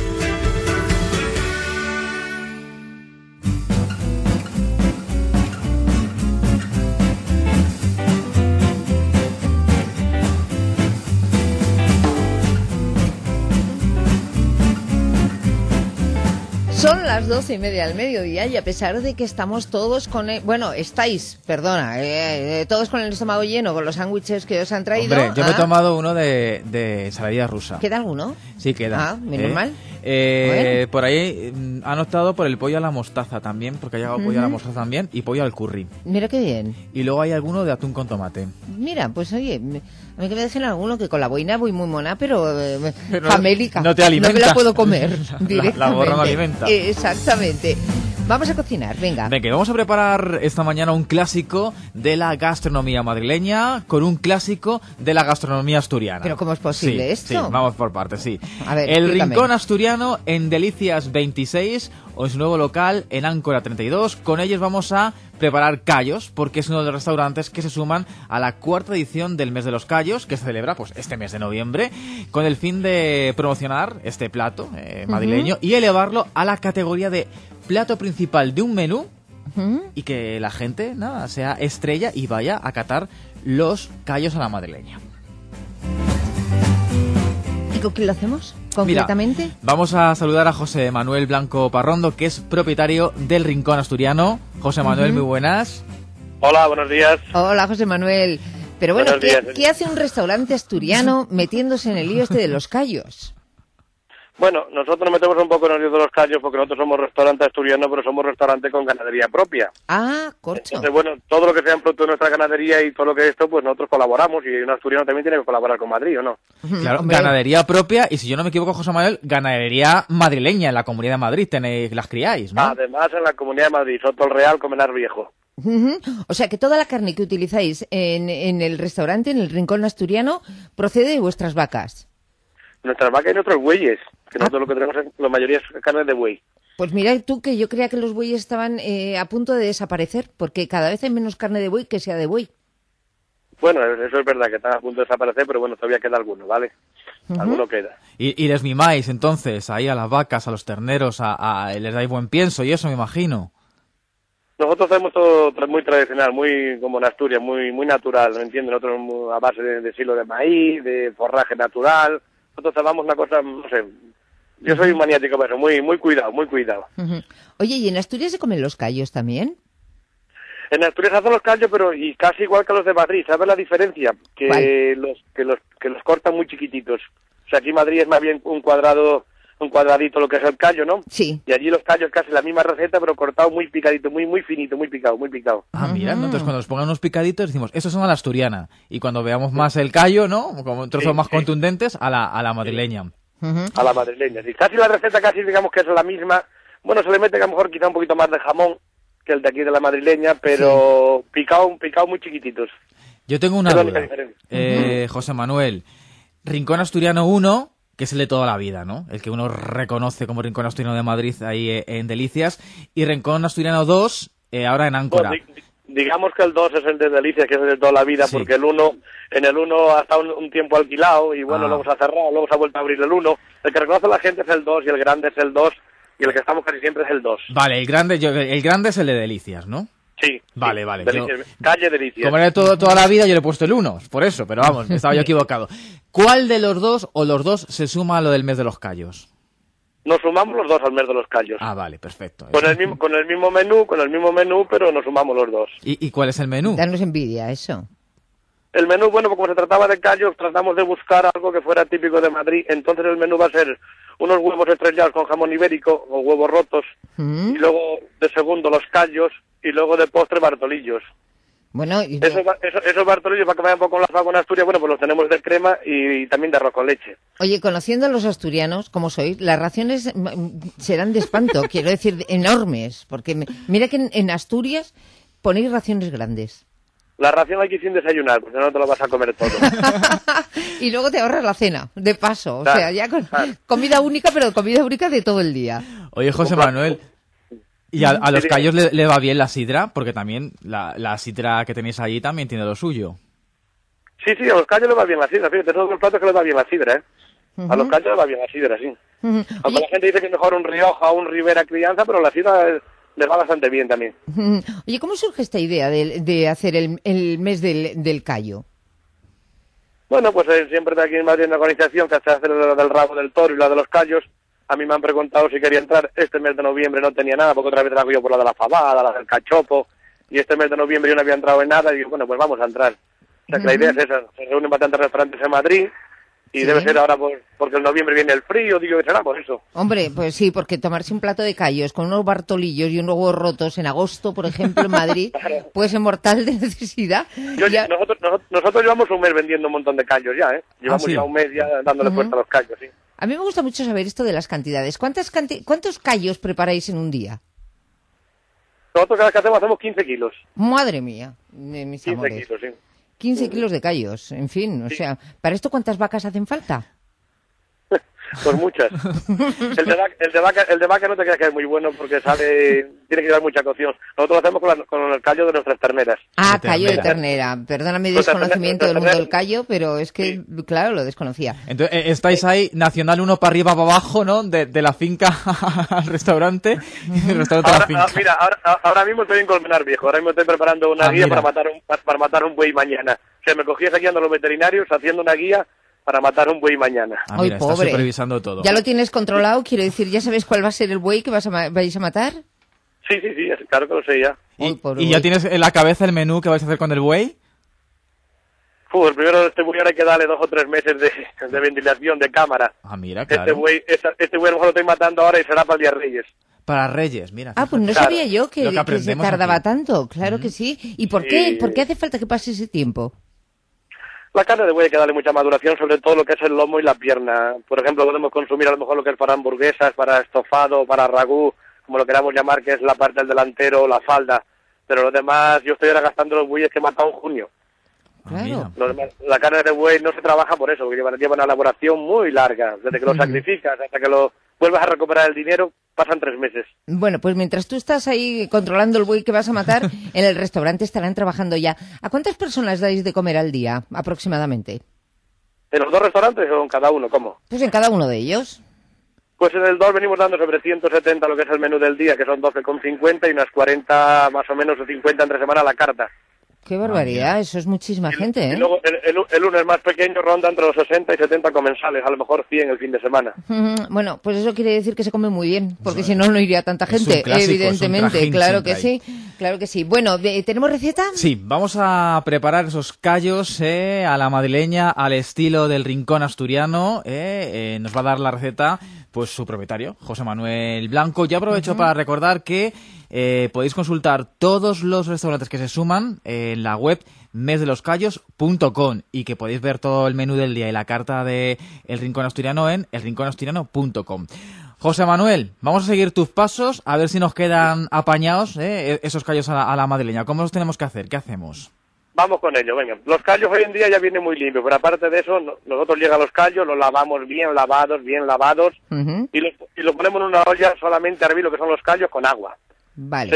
A: Son las doce y media del mediodía y a pesar de que estamos todos con el... Bueno, estáis, perdona, eh, eh, todos con el estómago lleno con los sándwiches que os han traído.
N: Hombre, yo
A: ¿ah?
N: me he tomado uno de, de ensaladilla rusa.
A: ¿Queda alguno?
N: Sí, queda.
A: Ah, menos
N: eh,
A: mal.
N: Eh,
A: Bueno.
N: Por ahí mm, han optado por el pollo a la mostaza también, porque ha llegado pollo a la
A: Ujú.
N: mostaza también y pollo al curry.
A: Mira qué bien.
N: Y luego hay alguno de atún con tomate.
A: Mira, pues oye, me- a mí que me dejen alguno que con la boina voy muy mona, pero, eh,
N: Pero
A: famélica.
N: no te
A: No me
N: alimentas.
A: la puedo comer
N: La-
A: directamente.
N: la gorra no alimenta.
A: Eh, Exactamente. Vamos a cocinar, venga.
N: Venga, vamos a preparar esta mañana un clásico de la gastronomía madrileña con un clásico de la gastronomía asturiana.
A: ¿Pero cómo es posible
N: Sí,
A: esto?
N: Sí, vamos por partes, sí.
A: A ver,
N: El
A: explícame.
N: Rincón Asturiano en Delicias veintiséis o en su nuevo local en Áncora treinta y dos. Con ellos vamos a preparar callos porque es uno de los restaurantes que se suman a la cuarta edición del mes de los callos que se celebra pues este mes de noviembre con el fin de promocionar este plato eh, madrileño y elevarlo a la categoría de plato principal de un menú
A: Ujú.
N: y que la gente nada sea estrella y vaya a catar los callos a la madrileña.
A: ¿Y con quién lo hacemos?
N: Mira,
A: ¿Concretamente?
N: vamos a saludar a José Manuel Blanco Parrondo, que es propietario del Rincón Asturiano. José Manuel,
A: Ujú.
N: muy buenas.
O: Hola, buenos días.
A: Hola, José Manuel. Pero bueno,
O: Buenos
A: ¿qué,
O: días.
A: qué hace un restaurante asturiano metiéndose en el lío este de los callos?
O: Bueno, nosotros nos metemos un poco en el lío de los callos porque nosotros somos restaurante asturiano, pero somos restaurante con ganadería propia.
A: Ah, corcho.
O: Entonces, bueno, todo lo que sea en producto de nuestra ganadería y todo lo que es esto, pues nosotros colaboramos y un asturiano también tiene que colaborar con Madrid, ¿o no?
N: Claro,
A: Hombre.
N: ganadería propia y si yo no me equivoco, José Manuel, ganadería madrileña en la Comunidad de Madrid, tenéis, las criáis, ¿no?
O: Además, en la Comunidad de Madrid, Soto el Real, Comenar Viejo.
A: Ujú. O sea que toda la carne que utilizáis en, en el restaurante, en el Rincón Asturiano, procede de vuestras vacas.
O: Nuestras vacas y nuestros bueyes, que nosotros lo que tenemos es, la mayoría es carne de buey.
A: Pues mira tú que yo creía que los bueyes estaban eh, a punto de desaparecer, porque cada vez hay menos carne de buey que sea de buey.
O: Bueno, eso es verdad que están a punto de desaparecer, pero bueno, todavía queda alguno, ¿vale?
A: Ujú.
O: Alguno queda.
N: Y, y les mimáis entonces ahí a las vacas, a los terneros, a, a- les dais buen pienso y eso, me imagino.
O: Nosotros hacemos todo tra- muy tradicional, muy como en Asturias, muy muy natural, ¿no entiendes? Nosotros muy a base de, de silo de maíz, de forraje natural. Nosotros hacemos una cosa, no sé, yo soy un maniático para eso, muy muy cuidado, muy cuidado.
A: Ujú. Oye, ¿y en Asturias se comen los callos también?
O: En Asturias hacen los callos, pero y casi igual que los de Madrid, ¿sabes la diferencia? Que los que los que los cortan muy chiquititos. O sea, aquí Madrid es más bien un cuadrado, un cuadradito lo que es el callo, ¿no?
A: Sí.
O: Y allí los callos casi la misma receta, pero cortado muy picadito, muy muy finito, muy picado, muy picado.
N: Ah, mira, ¿no? Entonces cuando nos pongan unos picaditos decimos, estos son a la asturiana. Y cuando veamos más el callo, ¿no? Como trozos
O: Sí,
N: más
O: sí.
N: contundentes, a la, a la madrileña.
O: A la madrileña. Sí, casi la receta casi digamos que es la misma. Bueno, se le mete a lo mejor quizá un poquito más de jamón que el de aquí de la madrileña, pero picado, picado muy chiquititos.
N: Yo tengo una
O: Es la
N: duda.
O: única diferencia.
N: Eh, José Manuel, Rincón Asturiano uno, que es el de toda la vida, ¿no? El que uno reconoce como Rincón Asturiano de Madrid ahí eh, en Delicias. Y Rincón Asturiano dos, eh, ahora en Áncora.
O: Bueno, di- di- digamos que el dos es el de Delicias, que es el de toda la vida, sí. Porque el uno, en el uno ha estado un, un tiempo alquilado y bueno, ah. luego se ha cerrado, luego se ha vuelto a abrir el uno. El que reconoce la gente es el dos y el grande es el dos y el que estamos casi siempre es el dos.
N: Vale, el grande, yo, el grande es el de Delicias, ¿no?
O: Sí.
N: Vale,
O: sí.
N: vale.
O: Delicias,
N: yo,
O: calle Delicias.
N: Como era de todo, toda la vida, yo le he puesto el uno, por eso, pero vamos, estaba yo equivocado. ¿Cuál de los dos o los dos se suma a lo del mes de los Cayos?
O: Nos sumamos los dos al mes de los Cayos.
N: Ah, vale, perfecto.
O: Con el mismo, con el mismo menú, con el mismo menú, pero nos sumamos los dos.
N: ¿Y, y cuál es el menú?
A: Danos envidia, eso.
O: El menú, bueno, pues como se trataba de callos, tratamos de buscar algo que fuera típico de Madrid. Entonces el menú va a ser unos huevos estrellados con jamón ibérico o huevos rotos. Mm. Y luego de segundo los callos y luego de postre bartolillos.
A: Bueno, y...
O: Esos, esos, esos bartolillos, para que vayan un poco con la con Asturias, bueno, pues los tenemos de crema y, y también de arroz con leche.
A: Oye, conociendo a los asturianos, como sois, las raciones serán de espanto, quiero decir, enormes, porque me, mira que en, en Asturias ponéis raciones grandes.
O: La ración hay que ir sin desayunar, porque no te lo vas a comer todo.
A: Y luego te ahorras la cena, de paso,
O: claro,
A: o sea, ya con
O: claro.
A: comida única, pero comida única de todo el día.
N: Oye, José Manuel... ¿Y a, a los callos le, le va bien la sidra? Porque también la, la sidra que tenéis allí también tiene lo suyo.
O: Sí, sí, a los callos le va bien la sidra, fíjate, todos los platos que le va bien la sidra, ¿eh? Uh-huh. A los callos le va bien la sidra, sí. Uh-huh. Aunque la gente dice que es mejor un Rioja o un Ribera Crianza, pero la sidra le va bastante bien también.
A: Uh-huh. Oye, ¿cómo surge esta idea de, de hacer el, el mes del, del callo?
O: Bueno, pues eh, siempre de aquí en Madrid hay una organización que hace hacer la del rabo del toro y la de los callos. A mí me han preguntado si quería entrar. Este mes de noviembre no tenía nada, porque otra vez trago yo por la de la fabada, la del cachopo, y este mes de noviembre yo no había entrado en nada, y digo, bueno, pues vamos a entrar. O sea, que uh-huh. la idea es esa, se reúnen bastantes restaurantes en Madrid, y sí. debe ser ahora por, porque en noviembre viene el frío, digo que será por eso.
A: Hombre, pues sí, porque tomarse un plato de callos con unos bartolillos y unos huevos rotos en agosto, por ejemplo, en Madrid, claro. puede ser mortal de necesidad.
O: Yo, ya... nosotros, nosotros, nosotros llevamos un mes vendiendo un montón de callos ya, ¿eh? Llevamos ah, ¿sí? ya un mes ya dándole uh-huh. fuerza a los callos, sí.
A: A mí me gusta mucho saber esto de las cantidades. ¿Cuántas canti- ¿Cuántos callos preparáis en un día?
O: Nosotros cada vez que hacemos, hacemos quince kilos.
A: Madre mía, de mis
O: quince
A: amores.
O: kilos, sí.
A: quince kilos de callos, en fin, o sí. sea, ¿para esto cuántas vacas hacen falta?
O: Pues muchas. El de, vaca, el, de vaca, el de vaca no te creas que es muy bueno porque sale, tiene que llevar mucha cocción. Nosotros lo hacemos con, la, con el callo de nuestras terneras.
A: Ah, de callo de ternera. Perdóname mi desconocimiento del mundo del callo, pero es que, sí. claro, lo desconocía.
N: Entonces, estáis ahí, nacional uno para arriba, para abajo, ¿no? De, de la finca al restaurante, y del restaurante
O: ahora,
N: a la finca.
O: Ah, mira, ahora, ahora mismo estoy en Colmenar Viejo. Ahora mismo estoy preparando una ah, guía para matar, un, para matar un buey mañana. O sea, me cogí aquí andando los veterinarios haciendo una guía para matar un buey mañana.
N: Ah, mira, está supervisando todo.
A: ¿Ya lo tienes controlado? Quiero decir, ¿ya sabes cuál va a ser el buey que vas a ma- vais a matar?
O: Sí, sí, sí, claro que lo sé ya.
N: ¿Y, ¿y ya tienes en la cabeza el menú que vais a hacer con el buey?
O: Uf, el primero de este buey ahora hay que darle dos o tres meses de, de ventilación, de cámara.
N: Ah, mira, claro.
O: Este buey, este, este buey a lo mejor lo estoy matando ahora y será para el día Reyes.
N: Para Reyes, mira.
A: Ah, pues no
O: claro.
A: sabía yo que, que, que se tardaba aquí. tanto. Claro uh-huh. que sí. ¿Y por qué? Sí. ¿Por qué hace falta que pase ese tiempo?
O: La carne de buey hay que darle mucha maduración, sobre todo lo que es el lomo y la pierna. Por ejemplo, podemos consumir a lo mejor lo que es para hamburguesas, para estofado, para ragú, como lo queramos llamar, que es la parte del delantero o la falda. Pero lo demás, yo estoy ahora gastando los bueyes que he matado en junio.
A: Claro.
O: Lo demás, la carne de buey no se trabaja por eso, porque lleva, lleva una elaboración muy larga. Desde que lo sacrificas hasta que lo vuelvas a recuperar el dinero, pasan tres meses.
A: Bueno, pues mientras tú estás ahí controlando el buey que vas a matar, en el restaurante estarán trabajando ya. ¿A cuántas personas dais de comer al día, aproximadamente?
O: ¿En los dos restaurantes o en cada uno? ¿Cómo?
A: Pues en cada uno de ellos.
O: Pues en el dos venimos dando sobre ciento setenta lo que es el menú del día, que son doce con cincuenta y unas cuarenta más o menos o cincuenta entre semana a la carta.
A: Qué barbaridad, eso es muchísima
O: y,
A: gente, ¿eh?
O: Y luego el, el, el lunes más pequeño ronda entre los sesenta y setenta comensales, a lo mejor cien el fin de semana.
A: Bueno, pues eso quiere decir que se come muy bien, porque si no, no iría tanta gente, clásico, evidentemente. Claro que sí, claro que sí. Bueno, ¿tenemos receta?
N: Sí, vamos a preparar esos callos eh, a la madrileña, al estilo del rincón asturiano. Eh, eh, nos va a dar la receta pues su propietario, José Manuel Blanco. Ya aprovecho uh-huh. para recordar que eh, podéis consultar todos los restaurantes que se suman en la web mes de los callos punto com y que podéis ver todo el menú del día y la carta de El Rincón Asturiano en el rincón asturiano punto com. José Manuel, vamos a seguir tus pasos, a ver si nos quedan apañados eh, esos callos a la, a la madrileña. ¿Cómo los tenemos que hacer? ¿Qué hacemos?
O: Vamos con ello, venga. Los callos hoy en día ya vienen muy limpios, pero aparte de eso, no, nosotros llegan los callos, los lavamos bien lavados, bien lavados, uh-huh. y, los, y los ponemos en una olla solamente a hervir lo que son los callos con agua.
A: Vale.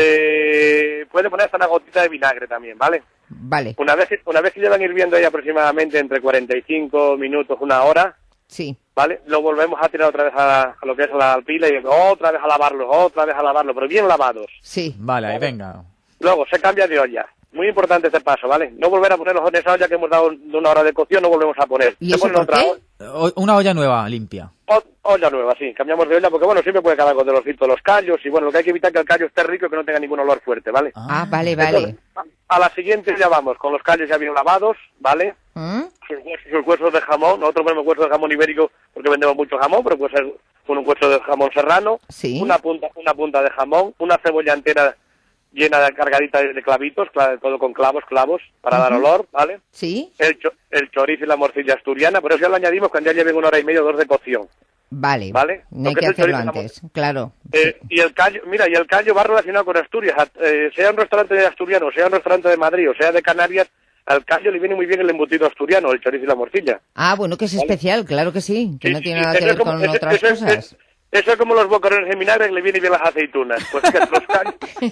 O: Se puede poner hasta una gotita de vinagre también, ¿vale?
A: Vale.
O: Una vez, una vez que llevan hirviendo ahí aproximadamente entre cuarenta y cinco minutos, una hora,
A: sí,
O: ¿vale? Lo volvemos a tirar otra vez a, a lo que es la pila y otra vez a lavarlos, otra vez a lavarlos, pero bien lavados.
A: Sí.
N: Vale, ahí venga.
O: Luego se cambia de olla. Muy importante este paso, ¿vale? No volver a ponerlos en esa olla que hemos dado de una hora de cocción, no volvemos a poner.
A: ¿Y eso por
O: otra
A: qué?
O: olla,
N: Una olla nueva, limpia.
O: o, olla nueva, sí. Cambiamos de olla porque, bueno, siempre puede quedar con olorcito de los callos y, bueno, lo que hay que evitar es que el callo esté rico y que no tenga ningún olor fuerte, ¿vale?
A: Ah, vale, vale.
O: Entonces, a, a la siguiente ya vamos, con los callos ya bien lavados, ¿vale?
A: ¿Mm?
O: Sus huesos, sus huesos de jamón. Nosotros ponemos huesos de jamón ibérico porque vendemos mucho jamón, pero puede ser con un hueso de jamón serrano,
A: sí,
O: una punta, una punta de jamón, una cebolla entera llena de cargadita de clavitos, cla- todo con clavos, clavos, para
A: Uh-huh.
O: dar olor, ¿vale?
A: Sí.
O: El, cho- el chorizo y la morcilla asturiana, pero eso ya lo añadimos cuando ya lleven una hora y media o dos de cocción,
A: Vale.
O: ¿vale?
A: No hay
O: Lo
A: que
O: es el
A: hacerlo
O: chorizo y la
A: antes, claro.
O: Eh, y el callo, mira, y el callo va relacionado con Asturias, eh, sea un restaurante asturiano, sea un restaurante de Madrid o sea de Canarias, al callo le viene muy bien el embutido asturiano, el chorizo y la morcilla.
A: Ah, bueno, que es
O: ¿Vale?
A: especial, claro que sí, que
O: Sí,
A: no
O: sí,
A: tiene
O: sí,
A: nada que
O: eso
A: ver
O: es como-
A: con
O: eso-
A: otras
O: eso es-
A: cosas.
O: es- Eso es como los boquerones en vinagre que le vienen bien las aceitunas. Pues que los callos... Sí,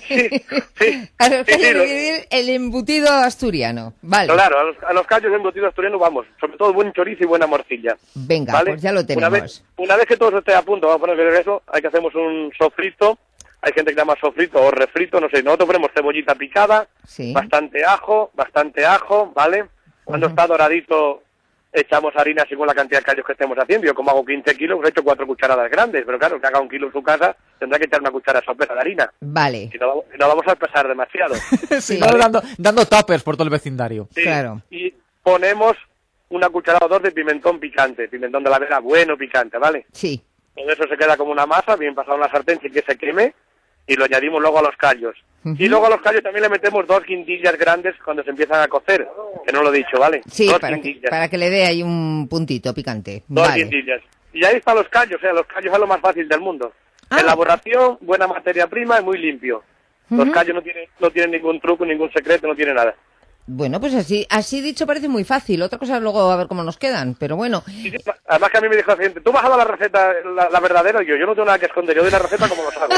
O: sí,
A: A los
O: sí,
A: callos
O: sí,
A: le
O: los-
A: viene bien el embutido asturiano. Vale.
O: Claro, a los, a los callos embutidos asturianos vamos, sobre todo buen chorizo y buena morcilla.
A: Venga,
O: ¿vale?
A: pues ya lo
O: Una
A: tenemos.
O: vez, una vez que todo esté a punto, vamos a poner eso, hay que hacemos un sofrito, hay gente que llama sofrito o refrito, no sé, nosotros ponemos cebollita picada,
A: Sí.
O: bastante ajo, bastante ajo, ¿vale? Cuando está doradito echamos harina según la cantidad de callos que estemos haciendo. Yo como hago quince kilos, he hecho cuatro cucharadas grandes, pero claro, que haga un kilo en su casa tendrá que echar una cuchara sopera de harina.
A: Vale.
O: Si no, vamos- si no vamos a pesar demasiado.
N: Sí, no, dando, dando tuppers por todo el vecindario.
O: Sí, y ponemos una cucharada o dos de pimentón picante, pimentón de la vera, bueno picante, ¿vale?
A: Sí.
O: Todo eso se queda como una masa, bien pasado en la sartén sin que se queme, y lo añadimos luego a los callos. Y luego a los callos también le metemos dos guindillas grandes cuando se empiezan a cocer, que no lo he dicho, ¿vale?
A: Sí,
O: dos
A: para que,
O: guindillas,
A: para que le dé ahí un puntito picante.
O: dos
A: Vale.
O: guindillas. Y ahí están los callos, o sea, los callos es lo más fácil del mundo.
A: Ah.
O: Elaboración, buena materia prima y muy limpio. Los
A: Ujú.
O: callos no tienen, no tienen ningún truco, ningún secreto, no tienen nada.
A: Bueno, pues así, así dicho parece muy fácil. Otra cosa es luego a ver cómo nos quedan, pero bueno.
O: Además que a mí me dijo la gente, tú vas a dar la receta, la, la verdadera, y yo, yo no tengo nada que esconder, yo doy la receta como los hago.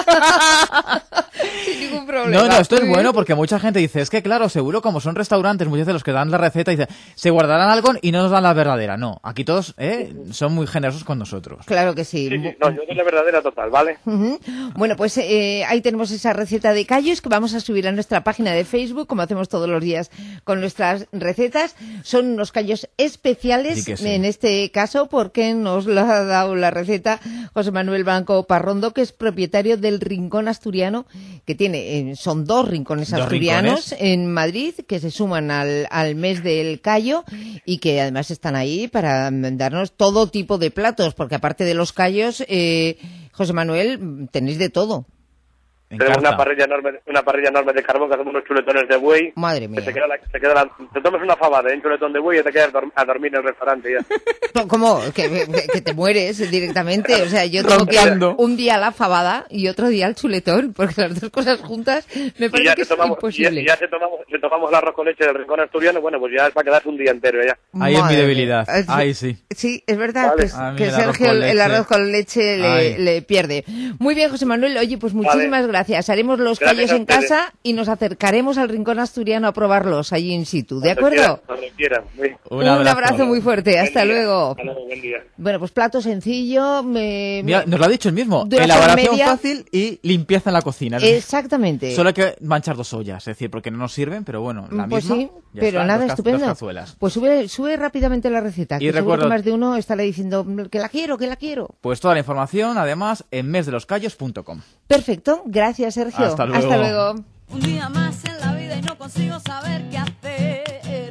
A: Sin ningún problema.
N: No, no, esto es
A: Muy
N: bueno
A: bien.
N: porque mucha gente dice, es que claro, seguro como son restaurantes, muchos de los que dan la receta, dice, se guardarán algo y no nos dan la verdadera. No, aquí todos eh, son muy generosos con nosotros.
A: Claro que sí.
O: Sí, sí, no, yo doy la verdadera total, ¿vale?
A: Ujú. Bueno, pues eh, ahí tenemos esa receta de callos que vamos a subir a nuestra página de Facebook, como hacemos todos los días con nuestras recetas. Son unos callos especiales,
N: Sí que sí.
A: en este caso, porque nos lo ha dado la receta José Manuel Blanco Parrondo, que es propietario del Rincón Asturiano, que tiene, eh, son dos rincones
N: Dos
A: asturianos
N: rincones.
A: en Madrid, que se suman al, al mes del callo y que además están ahí para mm, darnos todo tipo de platos, porque aparte de los callos, eh, José Manuel, mm, tenéis de todo.
O: Tenemos una parrilla enorme, una parrilla enorme de carbón que hacemos unos chuletones de buey.
A: Madre
O: Que
A: mía.
O: se queda la, se queda la- te tomes una fabada de un chuletón de buey y te quedas dorm- a dormir en el restaurante ya.
A: No, ¿cómo? Que, que- que te mueres directamente. O sea, yo tengo que ir
O: Roncando.
A: un día a la fabada y otro día al chuletón, porque las dos cosas juntas me
O: Y
A: parece
O: ya,
A: que
O: se
A: es
O: tomamos, y ya,
A: imposible.
O: y ya se tomamos, se tomamos el arroz con leche del rincón asturiano, bueno, pues ya es para quedarse un día entero ya.
N: Ahí es mi
A: Madre
N: debilidad.
A: mía.
N: Ahí sí.
A: Sí, es verdad
O: Vale.
A: que, es-
N: A mí
A: que
N: el arroz
A: Sergio
N: con
A: el, el
N: leche.
A: arroz con leche le,
N: Ay.
A: le pierde. Muy bien, José Manuel. Oye, pues muchísimas gracias. Haremos los
O: Gracias
A: callos
O: a
A: en
O: ustedes.
A: casa y nos acercaremos al rincón asturiano a probarlos allí in situ. ¿De
O: Cuando
A: acuerdo?
O: quieran, cuando quieran. Muy-
N: Un
A: Un
N: abrazo.
A: abrazo muy fuerte.
O: Buen
A: Hasta
O: día.
A: luego.
O: Hasta luego, buen día.
A: Bueno, pues plato sencillo. Me,
N: Mira, nos lo ha dicho el mismo.
A: De una
N: Elaboración
A: forma media.
N: fácil y limpieza en la cocina. Es decir,
A: Exactamente.
N: Solo hay que manchar dos ollas, es decir, porque no nos sirven, pero bueno, la
A: Pues
N: misma.
A: sí,
N: ya
A: pero
N: está,
A: nada,
N: dos ca-
A: estupendo.
N: Dos cazuelas.
A: Pues sube, sube rápidamente la receta,
N: Y
A: que seguro
N: recuerdo-
A: que más de uno estará diciendo que la quiero, que la quiero.
N: Pues toda la información, además, en mesdeloscallos punto com.
A: Perfecto, gracias Sergio.
N: Hasta luego.
A: Hasta luego.
P: Un día más en la vida y no consigo saber qué hacer.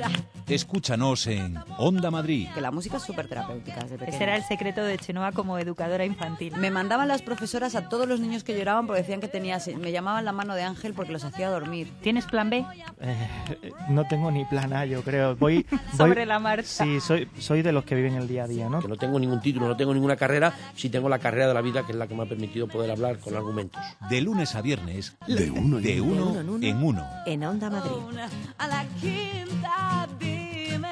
I: Escúchanos en Onda Madrid.
Q: Que la música es súper terapéutica desde pequeña.
R: Ese era el secreto de Chenoa como educadora infantil.
Q: Me mandaban las profesoras a todos los niños que lloraban porque decían que tenía, me llamaban la mano de ángel porque los hacía dormir.
R: ¿Tienes plan B?
S: Eh, no tengo ni plan A, yo creo. Voy, voy-
R: Sobre la marcha.
S: Sí, soy, soy de los que viven el día a día, ¿no?
T: Que no tengo ningún título, no tengo ninguna carrera, sí tengo la carrera de la vida, que es la que me ha permitido poder hablar con argumentos.
I: De lunes a viernes,
T: De uno en
I: de
T: uno.
I: uno en uno.
Q: En Onda Madrid.
P: A la quinta dimensión.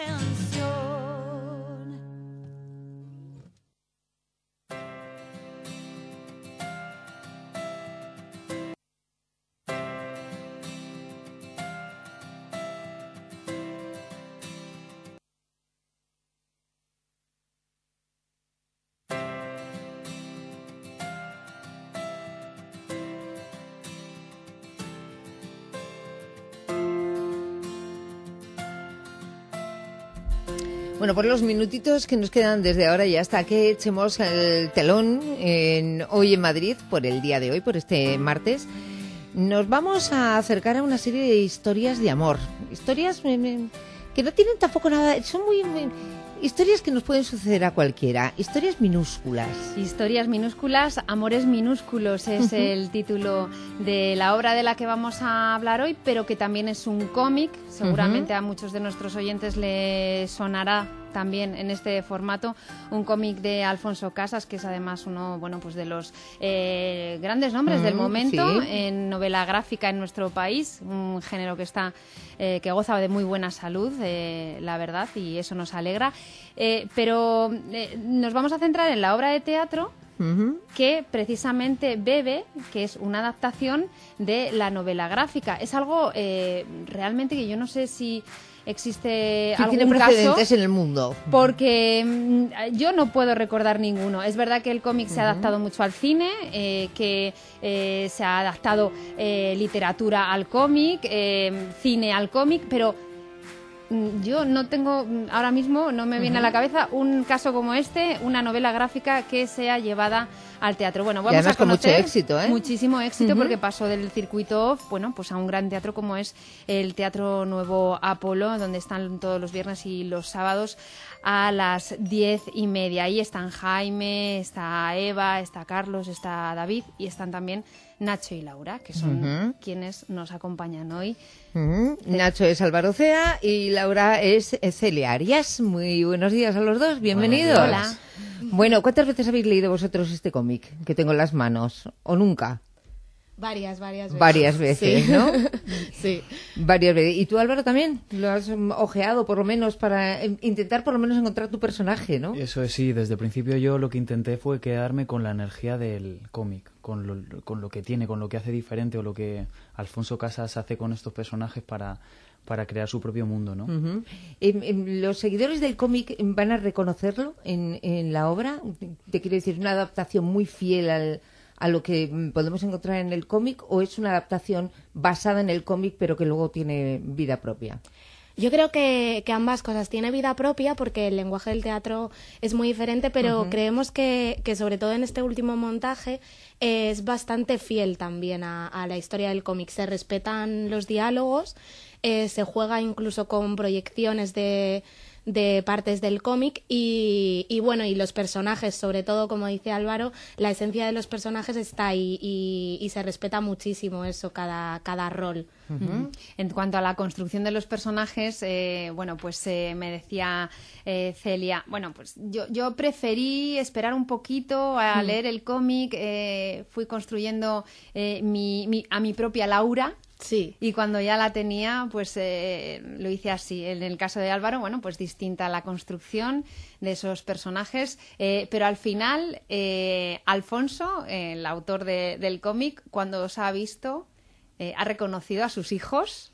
A: Bueno, por los minutitos que nos quedan desde ahora y hasta que echemos el telón en, hoy en Madrid, por el día de hoy, por este martes, nos vamos a acercar a una serie de historias de amor. Historias que no tienen tampoco nada, son muy... muy historias que nos pueden suceder a cualquiera, historias minúsculas.
U: Historias minúsculas, amores minúsculos es uh-huh. el título de la obra de la que vamos a hablar hoy, pero que también es un cómic, seguramente uh-huh. a muchos de nuestros oyentes les sonará también en este formato, un cómic de Alfonso Casas, que es además uno, bueno, pues de los eh, grandes nombres mm, del momento sí. en novela gráfica en nuestro país, un género que está eh, que goza de muy buena salud, eh, la verdad, y eso nos alegra. Eh, pero eh, nos vamos a centrar en la obra de teatro uh-huh. que precisamente bebe, que es una adaptación de la novela gráfica. Es algo eh, realmente que yo no sé si existe
A: sí,
U: algún
A: tiene precedentes
U: caso,
A: en el mundo.
U: Porque mmm, yo no puedo recordar ninguno. Es verdad que el cómic uh-huh. se ha adaptado mucho al cine, eh, que eh, se ha adaptado eh, literatura al cómic, eh, cine al cómic, pero yo no tengo, ahora mismo no me viene uh-huh. a la cabeza un caso como este, una novela gráfica que sea llevada al teatro. Bueno, vamos
A: y además
U: a conocer
A: con mucho éxito, ¿eh?
U: Muchísimo éxito
A: uh-huh.
U: porque pasó del circuito off, bueno, pues a un gran teatro como es el Teatro Nuevo Apolo, donde están todos los viernes y los sábados a las diez y media. Ahí están Jaime, está Eva, está Carlos, está David y están también Nacho y Laura, que son uh-huh. quienes nos acompañan hoy.
A: Uh-huh. Nacho es Álvaro Cea y Laura es Celia Arias. Muy buenos días a los dos, bienvenidos.
U: Hola.
A: Bueno, ¿cuántas veces habéis leído vosotros este cómic que tengo en las manos? ¿O nunca?
V: Varias, varias veces.
A: Varias veces,
V: sí.
A: ¿no?
V: Sí.
A: Varias veces. ¿Y tú, Álvaro, también? ¿Lo has ojeado, por lo menos, para intentar por lo menos encontrar tu personaje, no?
W: Eso es, sí. Desde el principio yo lo que intenté fue quedarme con la energía del cómic, con lo, con lo que tiene, con lo que hace diferente o lo que Alfonso Casas hace con estos personajes para... para crear su propio mundo, ¿no?
A: Uh-huh. Eh, eh, ¿Los seguidores del cómic van a reconocerlo en, en la obra? Te quiero decir, ¿una adaptación muy fiel al, a lo que podemos encontrar en el cómic o es una adaptación basada en el cómic pero que luego tiene vida propia?
V: Yo creo que, que ambas cosas. Tiene vida propia porque el lenguaje del teatro es muy diferente, pero uh-huh. creemos que, que sobre todo en este último montaje eh, es bastante fiel también a, a la historia del cómic. Se respetan los diálogos, eh, se juega incluso con proyecciones de... de partes del cómic y, y bueno, y los personajes, sobre todo, como dice Álvaro, la esencia de los personajes está ahí y, y se respeta muchísimo eso, cada, cada rol.
U: Uh-huh. En cuanto a la construcción de los personajes, eh, bueno, pues eh, me decía eh, Celia, bueno, pues yo, yo preferí esperar un poquito a uh-huh. leer el cómic, eh, fui construyendo eh, mi, mi, a mi propia Laura.
V: Sí.
U: Y cuando ya la tenía, pues eh, lo hice así. En el caso de Álvaro, bueno, pues distinta la construcción de esos personajes, eh, pero al final, eh, Alfonso, eh, el autor de, del cómic, cuando os ha visto, eh, ¿ha reconocido a sus hijos?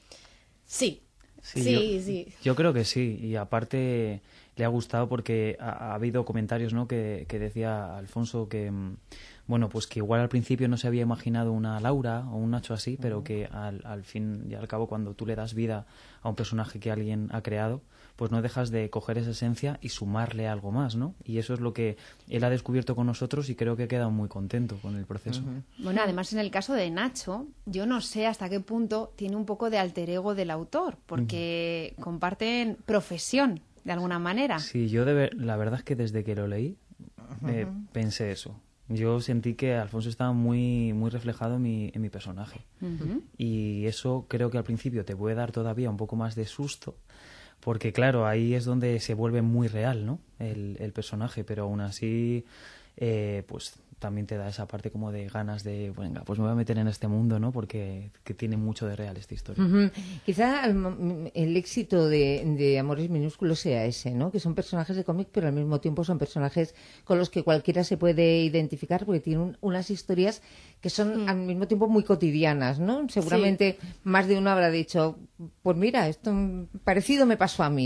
V: Sí.
W: Sí,
V: sí,
W: yo,
V: sí.
W: Yo creo que sí, y aparte le ha gustado porque ha, ha habido comentarios, ¿no?, que, que decía Alfonso que... bueno, pues que igual al principio no se había imaginado una Laura o un Nacho así, pero que al, al fin y al cabo cuando tú le das vida a un personaje que alguien ha creado, pues no dejas de coger esa esencia y sumarle algo más, ¿no? Y eso es lo que él ha descubierto con nosotros y creo que ha quedado muy contento con el proceso.
U: Uh-huh. Bueno, además en el caso de Nacho, yo no sé hasta qué punto tiene un poco de alter ego del autor, porque uh-huh. comparten profesión, de alguna manera.
W: Sí, yo de ver, la verdad es que desde que lo leí eh, uh-huh. pensé eso. Yo sentí que Alfonso estaba muy muy reflejado en mi, en mi personaje. Uh-huh. Y eso creo que al principio te puede dar todavía un poco más de susto, porque claro, ahí es donde se vuelve muy real, ¿no?, el, el personaje, pero aún así eh, pues también te da esa parte como de ganas de, venga, pues me voy a meter en este mundo, ¿no?, porque que tiene mucho de real esta historia.
A: Uh-huh. Quizá el, el éxito de, de Amores Minúsculos sea ese, ¿no?, que son personajes de cómic, pero al mismo tiempo son personajes con los que cualquiera se puede identificar, porque tienen un, unas historias que son mm. al mismo tiempo muy cotidianas, ¿no? Seguramente sí. Más de uno habrá dicho, pues mira, esto parecido me pasó a mí, ¿no?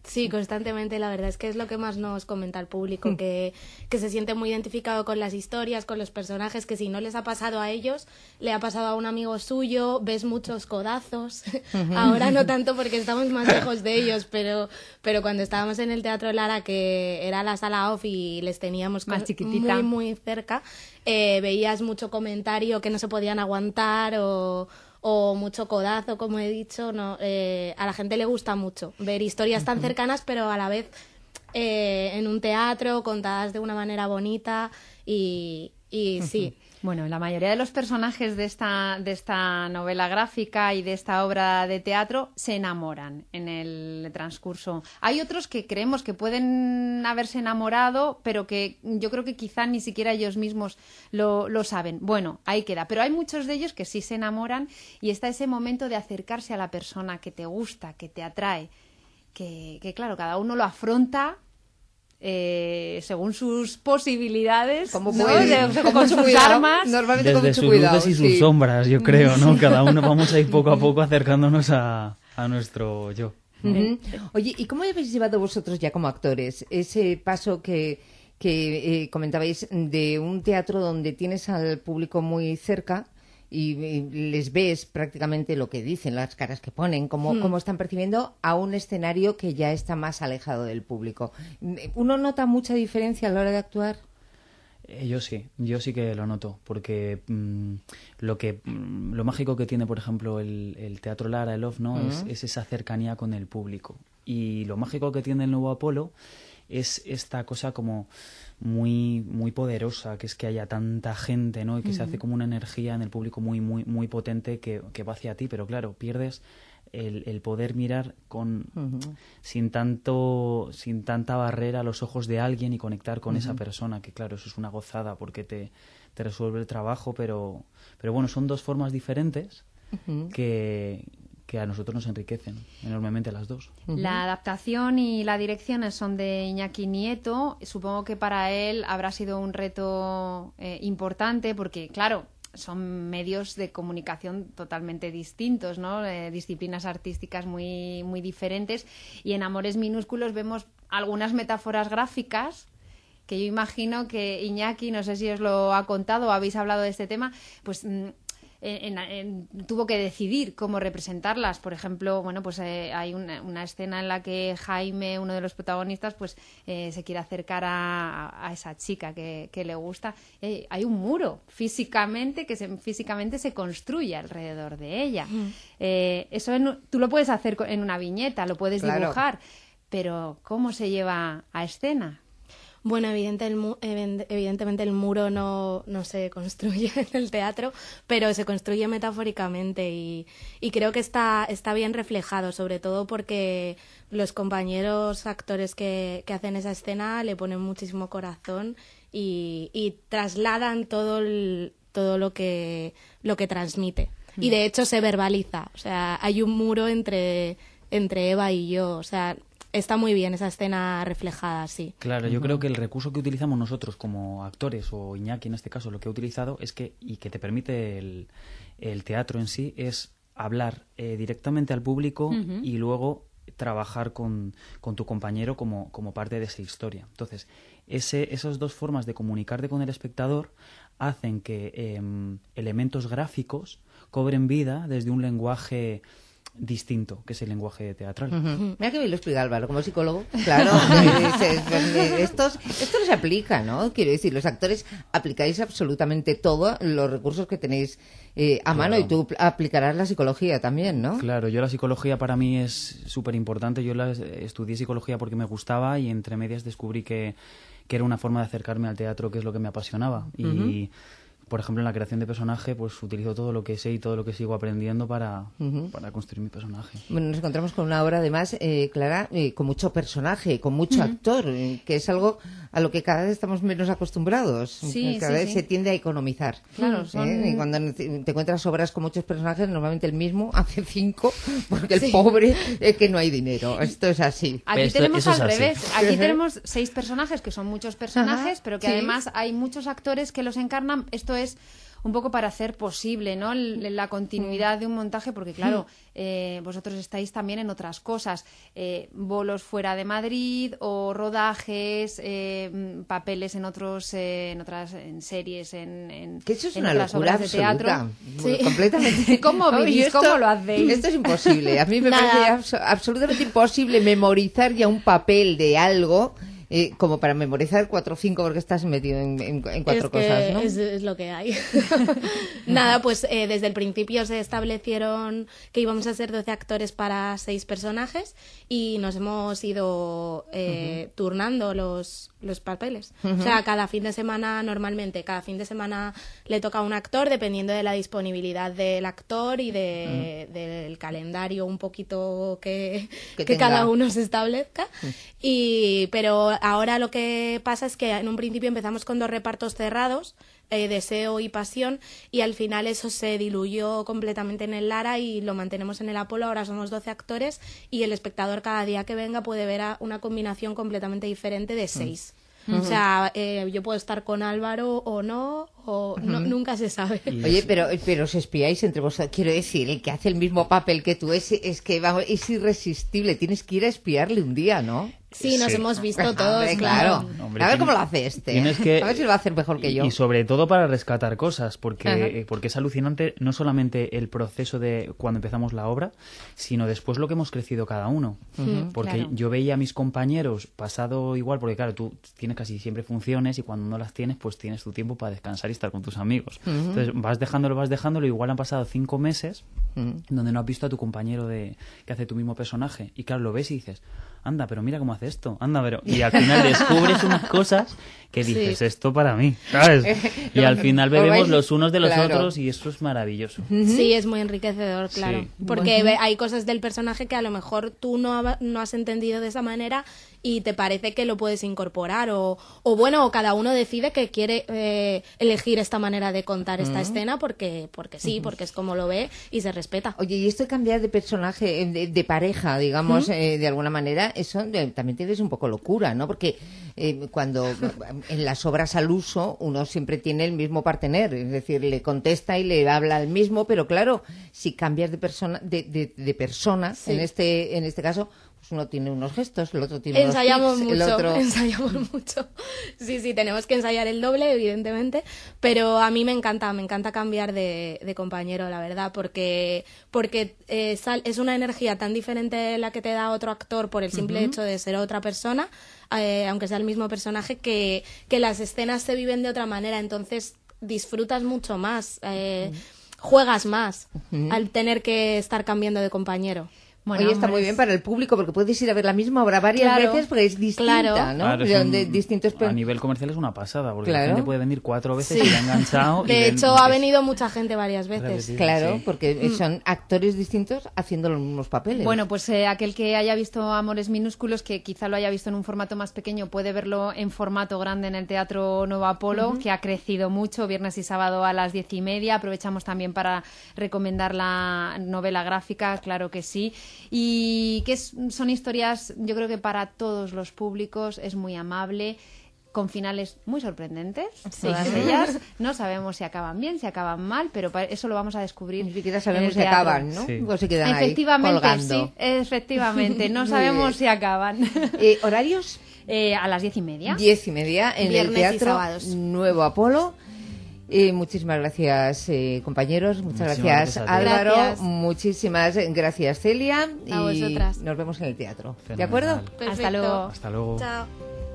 V: Sí, constantemente, la verdad es que es lo que más nos comenta el público, que, que se siente muy identificado con las historias, con los personajes, que si no les ha pasado a ellos, le ha pasado a un amigo suyo, ves muchos codazos, ahora no tanto porque estamos más lejos de ellos, pero, pero cuando estábamos en el Teatro Lara, que era la sala off y les teníamos
D: más chiquitita,
V: muy, muy cerca, eh, veías mucho comentario que no se podían aguantar o... o mucho codazo, como he dicho, no eh, a la gente le gusta mucho ver historias tan cercanas, pero a la vez eh, en un teatro, contadas de una manera bonita y, y sí.
D: Bueno, la mayoría de los personajes de esta, de esta novela gráfica y de esta obra de teatro se enamoran en el transcurso. Hay otros que creemos que pueden haberse enamorado, pero que yo creo que quizá ni siquiera ellos mismos lo, lo saben. Bueno, ahí queda. Pero hay muchos de ellos que sí se enamoran y está ese momento de acercarse a la persona que te gusta, que te atrae, que, que claro, cada uno lo afronta Eh, según sus posibilidades,
A: como
D: ¿no?
A: puede,
D: de,
A: con
D: con sus
A: cuidado,
D: armas,
A: normalmente
W: desde
A: con mucho
W: sus
A: cuidado,
W: luces y sus
A: sí.
W: sombras, yo creo, ¿no? Cada uno vamos a ir poco a poco acercándonos a, a nuestro yo.
A: Uh-huh. Oye, ¿y cómo habéis llevado vosotros ya como actores ese paso que, que eh, comentabais de un teatro donde tienes al público muy cerca y, y les ves prácticamente lo que dicen, las caras que ponen, cómo,
V: Hmm.
A: cómo están percibiendo, a un escenario que ya está más alejado del público? ¿Uno nota mucha diferencia a la hora de actuar?
W: Eh, yo sí, yo sí que lo noto, porque mmm, lo que mmm, lo mágico que tiene, por ejemplo, el, el Teatro Lara, el Off, ¿no?
A: Uh-huh.
W: es, es esa cercanía con el público. Y lo mágico que tiene el nuevo Apolo es esta cosa como muy muy poderosa, que es que haya tanta gente, ¿no? Y que uh-huh. se hace como una energía en el público muy muy muy potente que, que va hacia ti, pero claro, pierdes el, el poder mirar con uh-huh. sin tanto sin tanta barrera a los ojos de alguien y conectar con uh-huh. esa persona, que claro, eso es una gozada porque te, te resuelve el trabajo, pero pero bueno, son dos formas diferentes uh-huh. que que a nosotros nos enriquecen enormemente las dos.
D: La adaptación y la dirección son de Iñaki Nieto. Supongo que para él habrá sido un reto eh, importante porque, claro, son medios de comunicación totalmente distintos, ¿no? Eh, disciplinas artísticas muy, muy diferentes. Y en Amores Minúsculos vemos algunas metáforas gráficas que yo imagino que Iñaki, no sé si os lo ha contado o habéis hablado de este tema, pues... Mm, En, en, tuvo que decidir cómo representarlas. Por ejemplo, bueno, pues eh, hay una, una escena en la que Jaime, uno de los protagonistas, pues eh, se quiere acercar a, a esa chica que, que le gusta. Eh, hay un muro físicamente que se, físicamente se construye alrededor de ella. Mm. Eh, eso en, tú lo puedes hacer en una viñeta, lo puedes claro. dibujar, pero ¿cómo se lleva a escena?
V: Bueno, evidente el mu- evidentemente el muro no, no se construye en el teatro, pero se construye metafóricamente y, y creo que está, está bien reflejado, sobre todo porque los compañeros actores que, que hacen esa escena le ponen muchísimo corazón y, y trasladan todo, el, todo lo que, lo que transmite. Mm. Y de hecho se verbaliza, o sea, hay un muro entre, entre Eva y yo, o sea... Está muy bien esa escena reflejada, sí.
W: Claro, yo uh-huh. creo que el recurso que utilizamos nosotros como actores, o Iñaki en este caso, lo que ha utilizado es que, y que te permite el, el teatro en sí, es hablar eh, directamente al público uh-huh. y luego trabajar con, con tu compañero como, como parte de esa historia. Entonces, ese, esas dos formas de comunicarte con el espectador hacen que eh, elementos gráficos cobren vida desde un lenguaje distinto, que es el lenguaje teatral.
A: Uh-huh. Mira que bien lo explica Álvaro, como psicólogo. Claro, estos, esto no se aplica, ¿no? Quiero decir, los actores aplicáis absolutamente todos los recursos que tenéis eh, a claro. mano y tú aplicarás la psicología también, ¿no?
W: Claro, yo la psicología para mí es súper importante. Yo la estudié psicología porque me gustaba y entre medias descubrí que, que era una forma de acercarme al teatro, que es lo que me apasionaba. Y... Uh-huh. Por ejemplo, en la creación de personaje, pues utilizo todo lo que sé y todo lo que sigo aprendiendo para, uh-huh. para construir mi personaje.
A: Bueno, nos encontramos con una obra, además, eh, Clara, eh, con mucho personaje, con mucho uh-huh. actor, eh, que es algo a lo que cada vez estamos menos acostumbrados.
D: Sí,
A: cada
D: sí,
A: vez
D: sí.
A: se tiende a economizar.
D: Claro, son...
A: ¿Eh? Y cuando te encuentras obras con muchos personajes, normalmente el mismo hace cinco, porque sí. el pobre es que no hay dinero. Esto es así.
D: Aquí
W: Esto,
D: tenemos al revés.
A: Así.
D: Aquí tenemos seis personajes, que son muchos personajes, uh-huh. pero que
A: sí.
D: además hay muchos actores que los encarnan. Esto es un poco para hacer posible, ¿no?, la continuidad de un montaje, porque claro, eh, vosotros estáis también en otras cosas, eh, bolos fuera de Madrid o rodajes, eh, papeles en otros, eh, en otras en series, en, en,
A: que eso es
D: en
A: una
D: otras
A: locura
D: obras de teatro.
A: Sí. Completamente.
D: ¿Cómo vivís?
A: esto,
D: ¿Cómo lo hacéis?
A: Esto es imposible. A mí me parece abs absolutamente imposible memorizar ya un papel de algo. Eh, como para memorizar cuatro o cinco porque estás metido en, en, en cuatro
V: es que
A: cosas, ¿no?
V: Es, es lo que hay. Nada, pues eh, desde el principio se establecieron que íbamos a ser doce actores para seis personajes y nos hemos ido eh, uh-huh. turnando los, los papeles. Uh-huh. O sea, cada fin de semana, normalmente, cada fin de semana le toca a un actor dependiendo de la disponibilidad del actor y de, uh-huh. del calendario un poquito que, que, que cada uno se establezca. Uh-huh. Y, pero ahora lo que pasa es que en un principio empezamos con dos repartos cerrados, eh, Deseo y Pasión, y al final eso se diluyó completamente en el Lara y lo mantenemos en el Apolo. Ahora somos doce actores y el espectador cada día que venga puede ver a una combinación completamente diferente de seis. Uh-huh. O sea, eh, yo puedo estar con Álvaro o no, o no, uh-huh. nunca se sabe.
A: Oye, pero, pero os espiáis entre vosotros. Quiero decir, el que hace el mismo papel que tú es, es que vamos, es irresistible. Tienes que ir a espiarle un día, ¿no?
V: Sí, nos sí. hemos visto todos.
A: Hombre, claro. Hombre, a ver cómo lo hace este.
W: Que,
A: a ver si lo va a hacer mejor que yo.
W: Y sobre todo para rescatar cosas, porque, porque es alucinante no solamente el proceso de cuando empezamos la obra, sino después lo que hemos crecido cada uno. Uh-huh, porque claro. yo veía a mis compañeros pasado igual, porque claro, tú tienes casi siempre funciones y cuando no las tienes, pues tienes tu tiempo para descansar y estar con tus amigos. Uh-huh. Entonces vas dejándolo, vas dejándolo, igual han pasado cinco meses uh-huh. donde no has visto a tu compañero de que hace tu mismo personaje. Y claro, lo ves y dices, anda, pero mira cómo hace esto, anda, pero... Y al final descubres unas cosas que dices, sí. esto para mí, ¿sabes? Y al final bebemos los unos de los claro. otros y eso es maravilloso.
V: Sí, es muy enriquecedor, claro. Sí. Porque uh-huh. hay cosas del personaje que a lo mejor tú no, no has entendido de esa manera y te parece que lo puedes incorporar o, o bueno, o cada uno decide que quiere eh, elegir esta manera de contar esta uh-huh. escena porque, porque sí, uh-huh. porque es como lo ve y se respeta.
A: Oye, y esto de cambiar de personaje, de, de pareja, digamos, uh-huh. eh, de alguna manera, eso eh, también tienes un poco locura, ¿no? Porque eh, cuando en las obras al uso uno siempre tiene el mismo partener, es decir, le contesta y le habla al mismo, pero claro, si cambias de persona, de, de, de persona, sí. en este, en este caso, pues uno tiene unos gestos, el otro tiene
V: ensayamos
A: unos
V: tics,
A: mucho,
V: el otro... ensayamos mucho. Sí, sí, tenemos que ensayar el doble, evidentemente, pero a mí me encanta, me encanta cambiar de, de compañero, la verdad, porque porque eh, sal, es una energía tan diferente la que te da otro actor por el simple uh-huh. hecho de ser otra persona, eh, aunque sea el mismo personaje, que, que las escenas se viven de otra manera, entonces disfrutas mucho más, eh, uh-huh. juegas más uh-huh. al tener que estar cambiando de compañero.
A: Bueno, Oye, está muy bien para el público porque puedes ir a ver la misma obra varias
V: claro,
A: veces porque es distinta,
V: claro.
A: ¿no?
W: Claro,
A: de, de,
W: un,
A: distintos
W: a nivel comercial es una pasada porque
A: claro.
W: la gente puede venir cuatro veces
V: sí.
W: y le ha enganchado.
V: De
W: y
V: hecho,
W: ven,
V: ha
W: es...
V: venido mucha gente varias veces.
W: Repetido,
A: claro,
W: sí.
A: porque
V: mm.
A: son actores distintos haciendo los mismos papeles.
D: Bueno, pues eh, aquel que haya visto Amores Minúsculos, que quizá lo haya visto en un formato más pequeño, puede verlo en formato grande en el Teatro Nuevo Apolo, uh-huh. que ha crecido mucho, viernes y sábado a las diez y media. Aprovechamos también para recomendar la novela gráfica, claro que sí. Y que es, son historias, yo creo que para todos los públicos, es muy amable, con finales muy sorprendentes, sí. todas ellas. No sabemos si acaban bien, si acaban mal, pero eso lo vamos a descubrir.
A: Ni siquiera sabemos si acaban, ¿no?
W: Sí.
A: O se quedan
D: efectivamente,
A: ahí colgando.
D: Sí, efectivamente, no sabemos si acaban.
A: Eh, ¿Horarios?
D: Eh, a las diez y media.
A: Diez y media en
V: Viernes
A: el Teatro Nuevo Apolo. Eh, muchísimas gracias, eh, compañeros. Muchas gracias, gracias Álvaro.
V: Gracias.
A: Muchísimas gracias, Celia.
V: A
A: y
V: vosotras.
A: Nos vemos en el teatro.
W: Fenomenal.
A: ¿De acuerdo?
V: Perfecto.
D: Hasta luego.
W: Hasta luego.
V: Chao.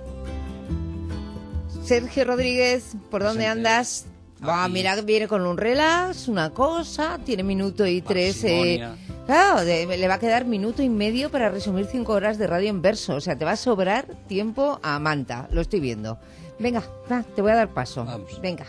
A: Sergio Rodríguez, ¿por dónde andas? Va, mira que viene con un relax, una cosa, tiene minuto y tres. Eh, claro, de, le va a quedar minuto y medio para resumir cinco horas de radio en verso. O sea, te va a sobrar tiempo a Manta. Lo estoy viendo. Venga, va, te voy a dar paso.
E: Vamos.
A: Venga.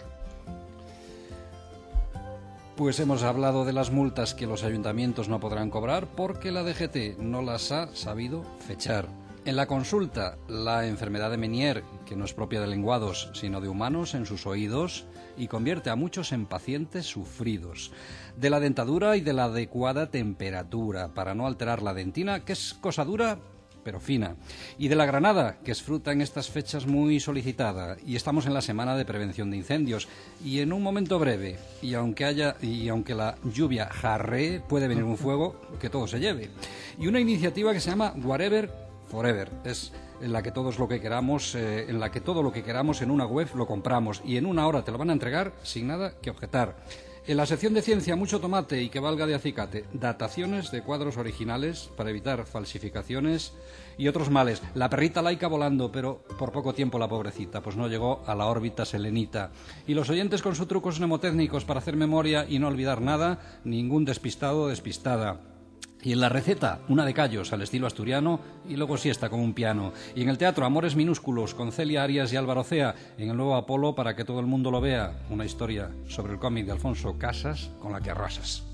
E: Pues hemos hablado de las multas que los ayuntamientos no podrán cobrar porque la D G T no las ha sabido fechar. En la consulta, la enfermedad de Menier, que no es propia de lenguados, sino de humanos en sus oídos, y convierte a muchos en pacientes sufridos. De la dentadura y de la adecuada temperatura, para no alterar la dentina, que es cosa dura, pero fina. Y de la granada, que es fruta en estas fechas muy solicitada. Y estamos en la semana de prevención de incendios. Y en un momento breve, y aunque haya y aunque la lluvia jarree, puede venir un fuego que todo se lleve. Y una iniciativa que se llama Whatever Forever. Es en la que todos lo que queramos, eh, en la que todo lo que queramos en una web lo compramos y en una hora te lo van a entregar sin nada que objetar. En la sección de ciencia, mucho tomate y que valga de acicate. Dataciones de cuadros originales para evitar falsificaciones y otros males. La perrita laica volando, pero por poco tiempo la pobrecita, pues no llegó a la órbita selenita. Y los oyentes con sus trucos mnemotécnicos para hacer memoria y no olvidar nada, ningún despistado o despistada. Y en la receta, una de callos al estilo asturiano y luego siesta como un piano. Y en el teatro, Amores minúsculos con Celia Arias y Álvaro Cea. En el nuevo Apolo, para que todo el mundo lo vea, una historia sobre el cómic de Alfonso Casas con la que arrasas.